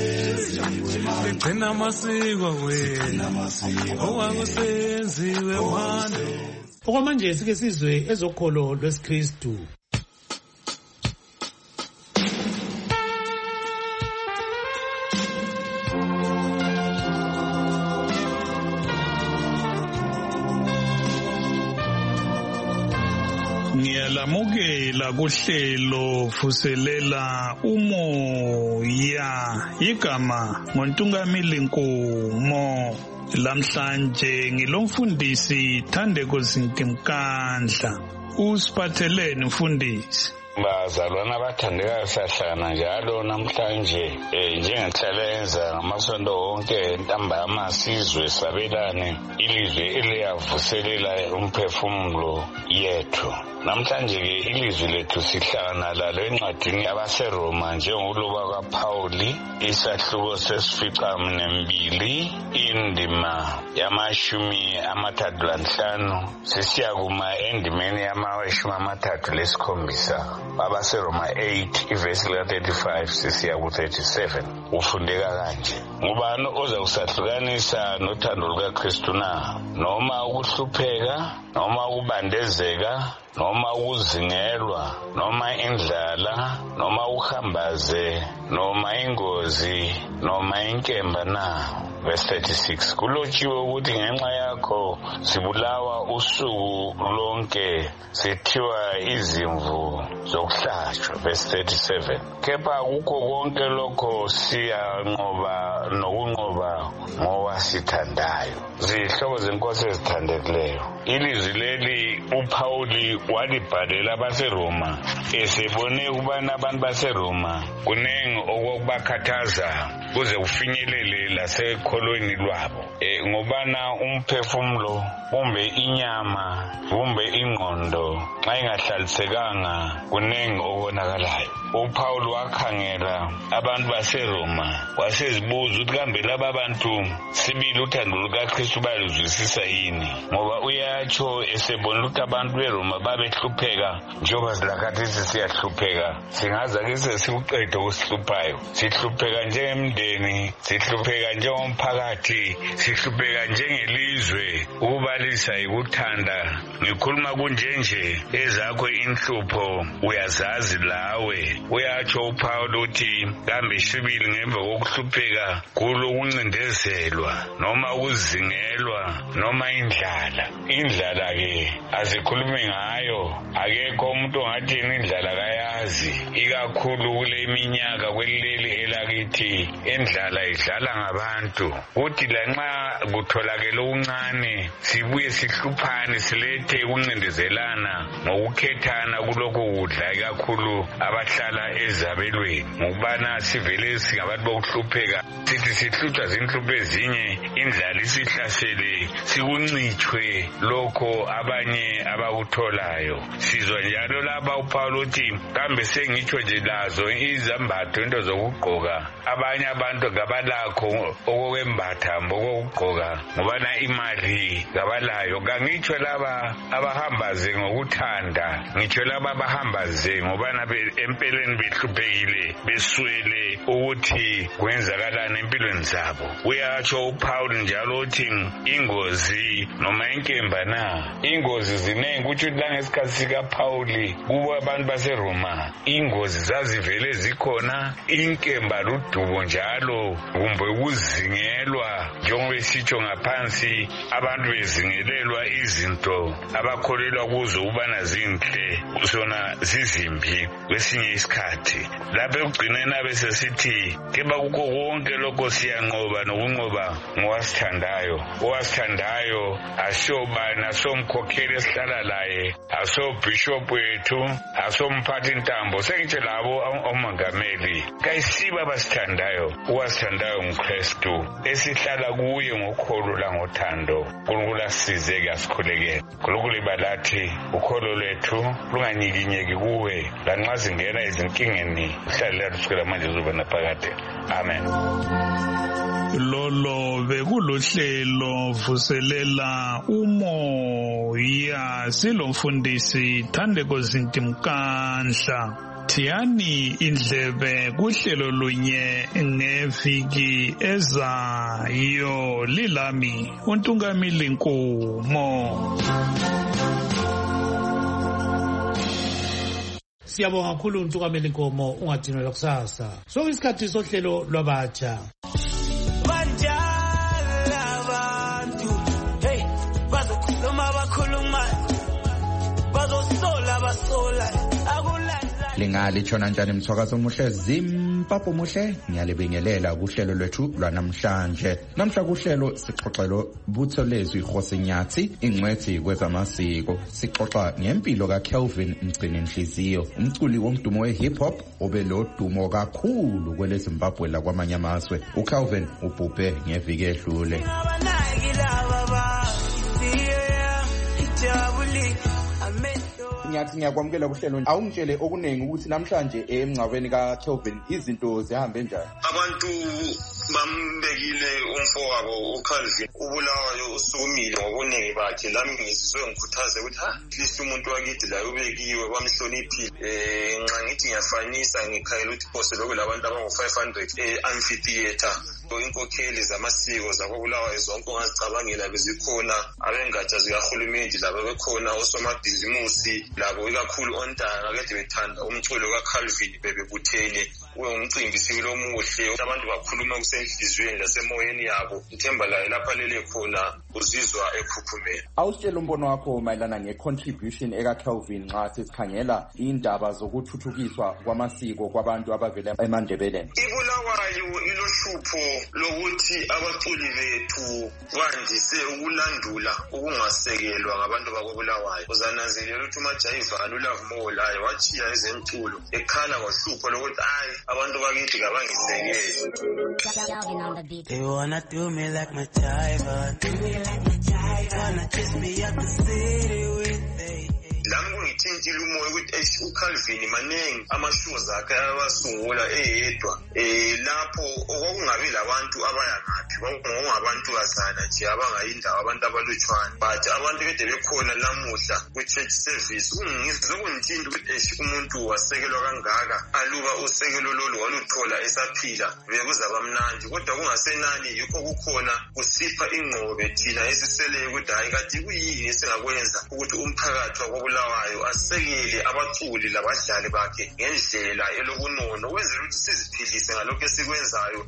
begcina amasiko wena okwakusenziwe manje. Okwamanje sike sizwe ezokholo lwesikristu. Ngiyalamukela kuhlelo vuselela umoya igama ngoNtungamili Nkomo. Lamhlanje ngilomfundisi Thandeko Zinkimkandla. Usiphatheleni mfundisi? Bazalwana abathandekayo siyahlangana njalo namhlanje eh njengenhlala yenza ngamasonto wonke ntambama sizwe sabelane ilizwe eliyavuselela umphefumulo yethu. Namhlanje ke ilizwi lethu sihlangana lalo encwadini yabaseRoma njengokuloba kaPauli isahluko sesificaminwembili indima yamashumi amathathu lanhlanu sisiya kuma endimeni yamashumi amathathu lesikhombisa. abaseroma eight ivesi lika-thirty-five sisiya ku-thirty-seven ufundeka kanje. Ngubani oza kusahlukanisa nothando lukaKristu na? Noma ukuhlupheka, noma ukubandezeka, noma ukuzingelwa, noma indlala, noma uhambaze, noma ingozi, noma inkemba na? Verse thirty-six, kulotshiwe ukuthi ngenxa yakho sibulawa usuku lonke, sithiwa izimvu zokuhlatshwa. Verse thirty-seven, kepha kukho konke lokho siyanqoba nokunqoba ngowasithandayo. Zihlobo zenkosi ezithandekileyo, ilizwi leli uPawuli walibhalela abaseRoma esebone ukubana abantu baseRoma kunengi okubakhathaza kuze kufinyelele lasekholweni lwabo, e, ngobana umphefumulo kumbe inyama kumbe ingqondo xa ingahlalisekanga kunengi okonakalayo. uPawuli wakhangela abantu baseRoma wasezibuza ukuthi kambe laba bantu sibili uthando lukaKristu bayaluzwisisa yini, ngoba uyatsho esebona ukuthi abantu beRoma babehlupheka njengoba silakhathesi siyahlupheka. Singaza-ke sesikuqeda okusihluphayo, sihlupheka njengemndeni, sihlupheka njengomphakathi, sihlupheka njengelizwe. Ukubalisa yikuthanda. Ngikhuluma kunjenje ezakho inhlupho uyazazi lawe. Uyatsho uPawuli uthi kambe sibili ngemva kokuhlupheka kulokuncindezelwa noma ukuzingelwa noma indlala. Indlala-ke asikhulume ngayo, akekho umuntu ongathi indlala kayazi, ikakhulu kule minyaka kweleli elakithi indlala idlala ngabantu. Kuthi lanxa kutholakele okuncane sibuye sihluphane silethe ukuncindezelana ngokukhethana kulokho kudla, ikakhulu abahlala ezabelweni, ngokubana sivele singabantu bokuhlupheka sithi sihlutshwa zinhlupho ezinye, indlala isihlasele sikuncitshwe lokho abanye abakutholayo. Sizwa njalo lapha uPawuli uthi kambe sengitsho nje lazo izambatho into zokugqoka, abanye abantu ngabalakho okokwembatha okokugqoka ngobana imali ngabalayo. Kangitsho laba abahambaze ngokuthanda, ngitsho laba abahambaze ngobana empeleni behluphekile beswele ukuthi kwenzakalani empilweni zabo. Uyatsho uPawuli njalo uthi ingozi noma inkemba na? Ingozi zinengi. Kuthi langesikhathi sikaPawuli kubo abantu baseRoma ingozi zazivele zikhona, inkemba ludubo njalo, kumbe ukuzingelwa njengoba esitsho ngaphansi, abantu bezingelelwa izinto abakholelwa kuzo ukubana zinhle zona zizimbi kwesinye isikhathi. Lapha ekugcineni abe sesithi keba kukho konke lokho siyanqoba nokunqoba ngowasithandayo. Owasithandayo asiyobani, asomkhokheli esihlala laye, asobhishophu wethu, asomphathi ntambo, sengitshe labo omongameli. Kayisiba abasithandayo. Owasithandayo nguKristu esihlala kuye ngokholo langothando. uNkulunkulu asisize-ke asikhulekele. uNkulunkulu ibalathi ukholo lwethu lunganyikinyeki kuwe lanxa singena ezinkingeni, uhlalela lusukela manje zuba naphakade. Amen. Lolo bekuluhlelo vuselela umoya, silomfundisi Thandeko Zintimkandla. Thiyani indlebe kuhlelo lunye ngeviki ezayo. Lilami uNtungamili Nkomo. Siyabonga kakhulu uNtungamili Nkomo, ungadinelwa kusasa. So isikhathi sohlelo lwabatsha. Banjala abantu, hey, bazokhuluma bakhuluma, bazosola basola, akulanza. Lingali chona njani mthwakazo muhle zimpapho muhle, ngiyalibingelela kuhlelo lwethu lwanamhlanje. Namhla kuhlelo sixoxelo butholezwi Khosinyathi, ingcwethi kwezamasiko. Sixoxa ngempilo kaKelvin Mgcininhliziyo, umculi womdumo we-hip hop obelo dumo kakhulu kwele Zimbabwe la kwamanye amazwe. uKelvin ubhubhe ngeviki edlule. ngiyathi ngiyakwamukela kuhlelo. Awungitshele okuningi ukuthi namhlanje emngcwabeni kaKelvin izinto zihambe njani? Abantu bambekile umfowabo uCalvin ubulawayo usukumile ngobuningi bakhe. Lami ngizizwe ngikhuthaze ukuthi ha least umuntu wakithi la ubekiwe bamhloniphile. Eh nxa ngithi ngiyafanisa ngikhayela ukuthi phose lokho labantu abangu five hundred eh amphitheater inkokheli zamasiko zabobulawayo zonke ongazicabangela bezikhona abengatsha zikahulumeni labo bekhona osomabhizimusi labo ikakhulu ontanga kade bethanda umculo kaCalvin bebebuthene umcimbi silo muhle abantu bakhuluma kusenhlizweni lasemoyeni yabo ithemba layo lapha lele khona uzizwa ekhukhumela. Awusitshela umbono wakho mayelana ngecontribution ekaCalvin nxa sesikhangela indaba zokuthuthukiswa kwamasiko kwabantu abavela eMandebeleni? Ibulawayo ilohlupho lokuthi abaculi bethu bandise ukulandula ukungasekelwa ngabantu bakobulawayo. Uzananzelela ukuthi uMajayivani uLove laye wachiya ezemculo ekhala ngohlupho lokuthi hayi abantu bakithi kabangisekeli. They wanna do me like my Jaivan, do me like my Jaivan, wanna kiss me up the city with they. Lami kungithintile umoya ukuthi uCalvin manengi amashows akhe ayawasungula eyedwa eh lapho okungabi labantu abayangaphi ngokungabantu kazana nje abangayindawo abantu abalutshwana but abantu kade bekhona lamuhla ku church service. Ungizwe kungithinta ukuthi umuntu wasekelwa kangaka aluba usekelo lolu waluthola esaphila bekuzaba mnandi kodwa kungasenani yikho kukhona kusipha ingqobe thina esiseleyo ukuthi hayi kade kuyini esingakwenza ukuthi umphakathi wakobulawayo asekele abaculi labadlali bakhe ngendlela elobunono wenzela ukuthi siziphilise ngalokho esikwenzayo.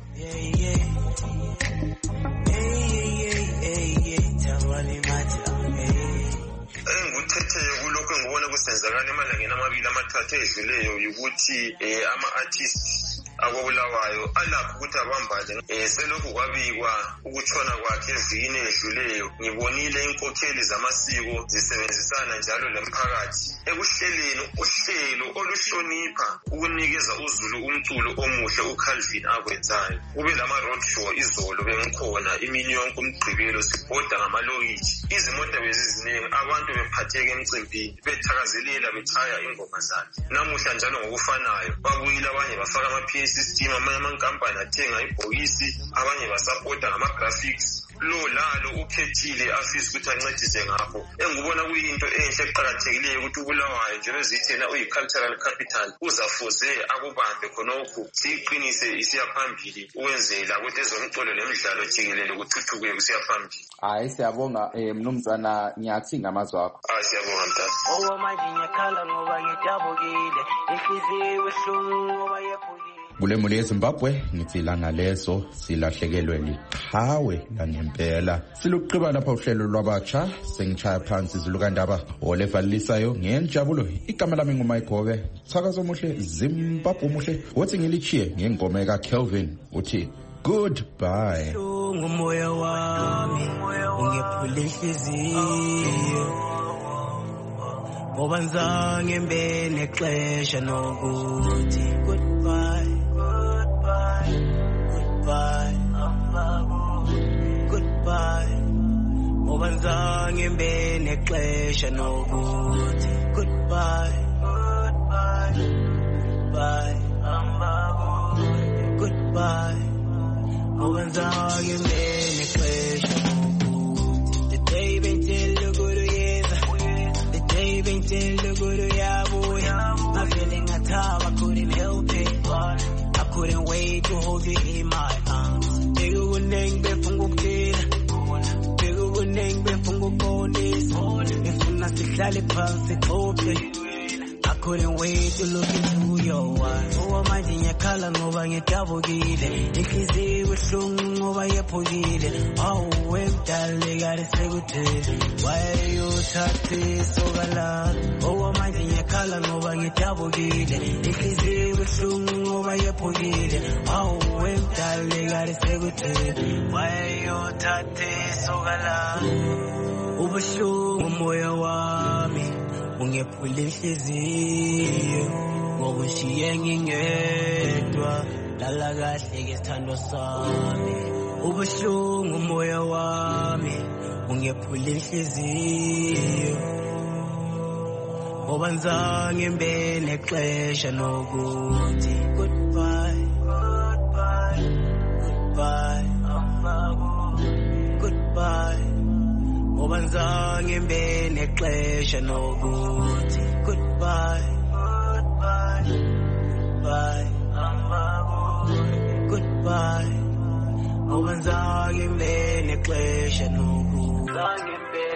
Engikuthetheyo kulokho engibona kusenzakala emalangeni amabili amathathu edluleyo ukuthi ama-artists akobulawayo alapho ukuthi abambale eh selokhu kwabikwa ukutshona kwakhe evikini edluleyo. Ngibonile inkokheli zamasiko zisebenzisana njalo lemphakathi ekuhleleni uhlelo oluhlonipha ukunikeza uzulu umculo omuhle uCalvin akwenzayo. Kube lama road show izolo bengikhona imini yonke umgqibelo sibhoda ngamalokitshi izimoto beziziningi abantu bephatheke emcimbini bethakazelela bechaya ingoma zakhe. Namuhla njalo ngokufanayo babuyile abanye bafaka ama system amanye amankampani athenga ibhokisi abanye basapota ngama-graphics. Lo lalo ukhethile afisa ukuthi ancedise ngapho. Engibona kuyinto enhle eqhakathekileyo ukuthi ubulawayo njengoba zithena uyi-cultural capital uzafuze akubambe khonokho siqinise isiya phambili ukwenzela ukuthi ezomculo nemidlalo jikelele kuthuthuke kusiya phambili. Hayi siyabonga mnumzana Nyathi ngamazwi akho. Hayi siyabonga mthatha. Oh manje ngiyakhala ngoba ngidabukile inhliziyo ihlungu ngoba yephukile. Kule muli eZimbabwe ngithi langa leso silahlekelwe liqhawe langempela. Siluqhiba lapha uhlelo lwabatsha sengichaya phansi izilukandaba olevalisayo ngenjabulo. Igama lami nguMayigobe. Thakazo muhle Zimbabwe muhle. Wothi ngilichiye ngengoma kaCalvin uthi goodbye. Ngomoya wami ungephula inhliziyo ngoba ngizange mbe nexesha nokuthi goodbye. Goodbye, goodbye. Ngoba ngizange mbe nexesha nokuthi goodbye, goodbye, goodbye. Ngoba ngizange mbe nexesha nokuthi the day bengitshela ukuyeza, the day bengitshela ukuyabuya. I'm feeling a time I couldn't help it. I couldn't wait to hold you in my arms. Big winning befungu kila, big winning befungu bonus. Ifuna sihlale phansi xoxe. I couldn't wait to look into your eyes. Oh manje ngiyakhala ngoba ngidabukile inhliziyo ihlungu ngoba yephukile. Awu wemdala kade sekuthele why you thathe sokala. Oh manje ngiyakhala ngoba ngidabukile inhliziyo ihlungu ngoba yephukile. Awu wemdala kade sekuthele why you thathe sokala. Ubuhlungu moya wami ungephula inhliziyo ngoba ushiye ngingedwa lala kahle ke sithando sami. Ubuhlungu moya wami ungephula inhliziyo ngoba ngizange ngibe nexesha nokuthi goodbye goodbye goodbye goodbye ngoba ngizange ngibe nexesha nokuthi goodbye goodbye goodbye goodbye ngoba ngizange ngibe nexesha nokuthi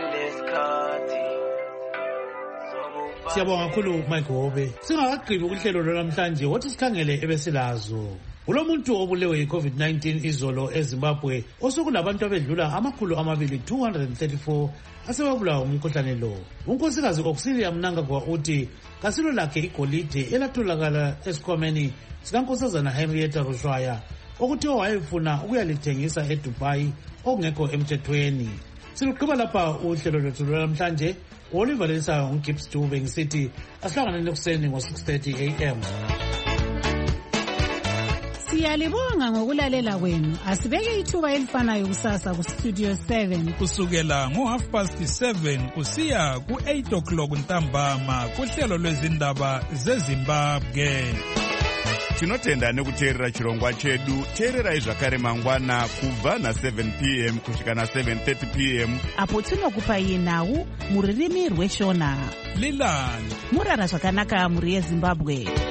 Siyabonga kakhulu Mike Hobe. Singakagqibi ukuhlelo lwanamhlanje wathi sikhangele ebesilazo. Kulo muntu obulewe yi-COVID nineteen izolo eZimbabwe osokulabantu abedlula amakhulu amabili two hundred thirty-four asebabulawa umkhuhlane lo. Unkosikazi Auxilia Mnangagwa uthi kasilo lakhe igolide elatholakala esikhwameni sikankosazana Henrietta Rushwaya okuthiwa wayefuna ukuyalithengisa eDubai okungekho emthethweni. Siluqhuba lapha uhlelo lwethu lwanamhlanje. Oliver Lensa uGibbs Dube ngisithi asihlangane nekuseni ngo-six thirty a m Siyalibonga ngokulalela kwenu. Asibeke ithuba elifanayo kusasa ku-Studio seven kusukela ngo-half past seven kusiya ku-eight o'clock ntambama kuhlelo lwezindaba zeZimbabwe. Tinotenda nekuteerera chirongwa chedu. Teererai zvakare mangwana kubva na-seven p m kusvika na-seven thirty p m apo tinokupai nhau muririmi rweshona. Lilani murara zvakanaka muri yeZimbabwe.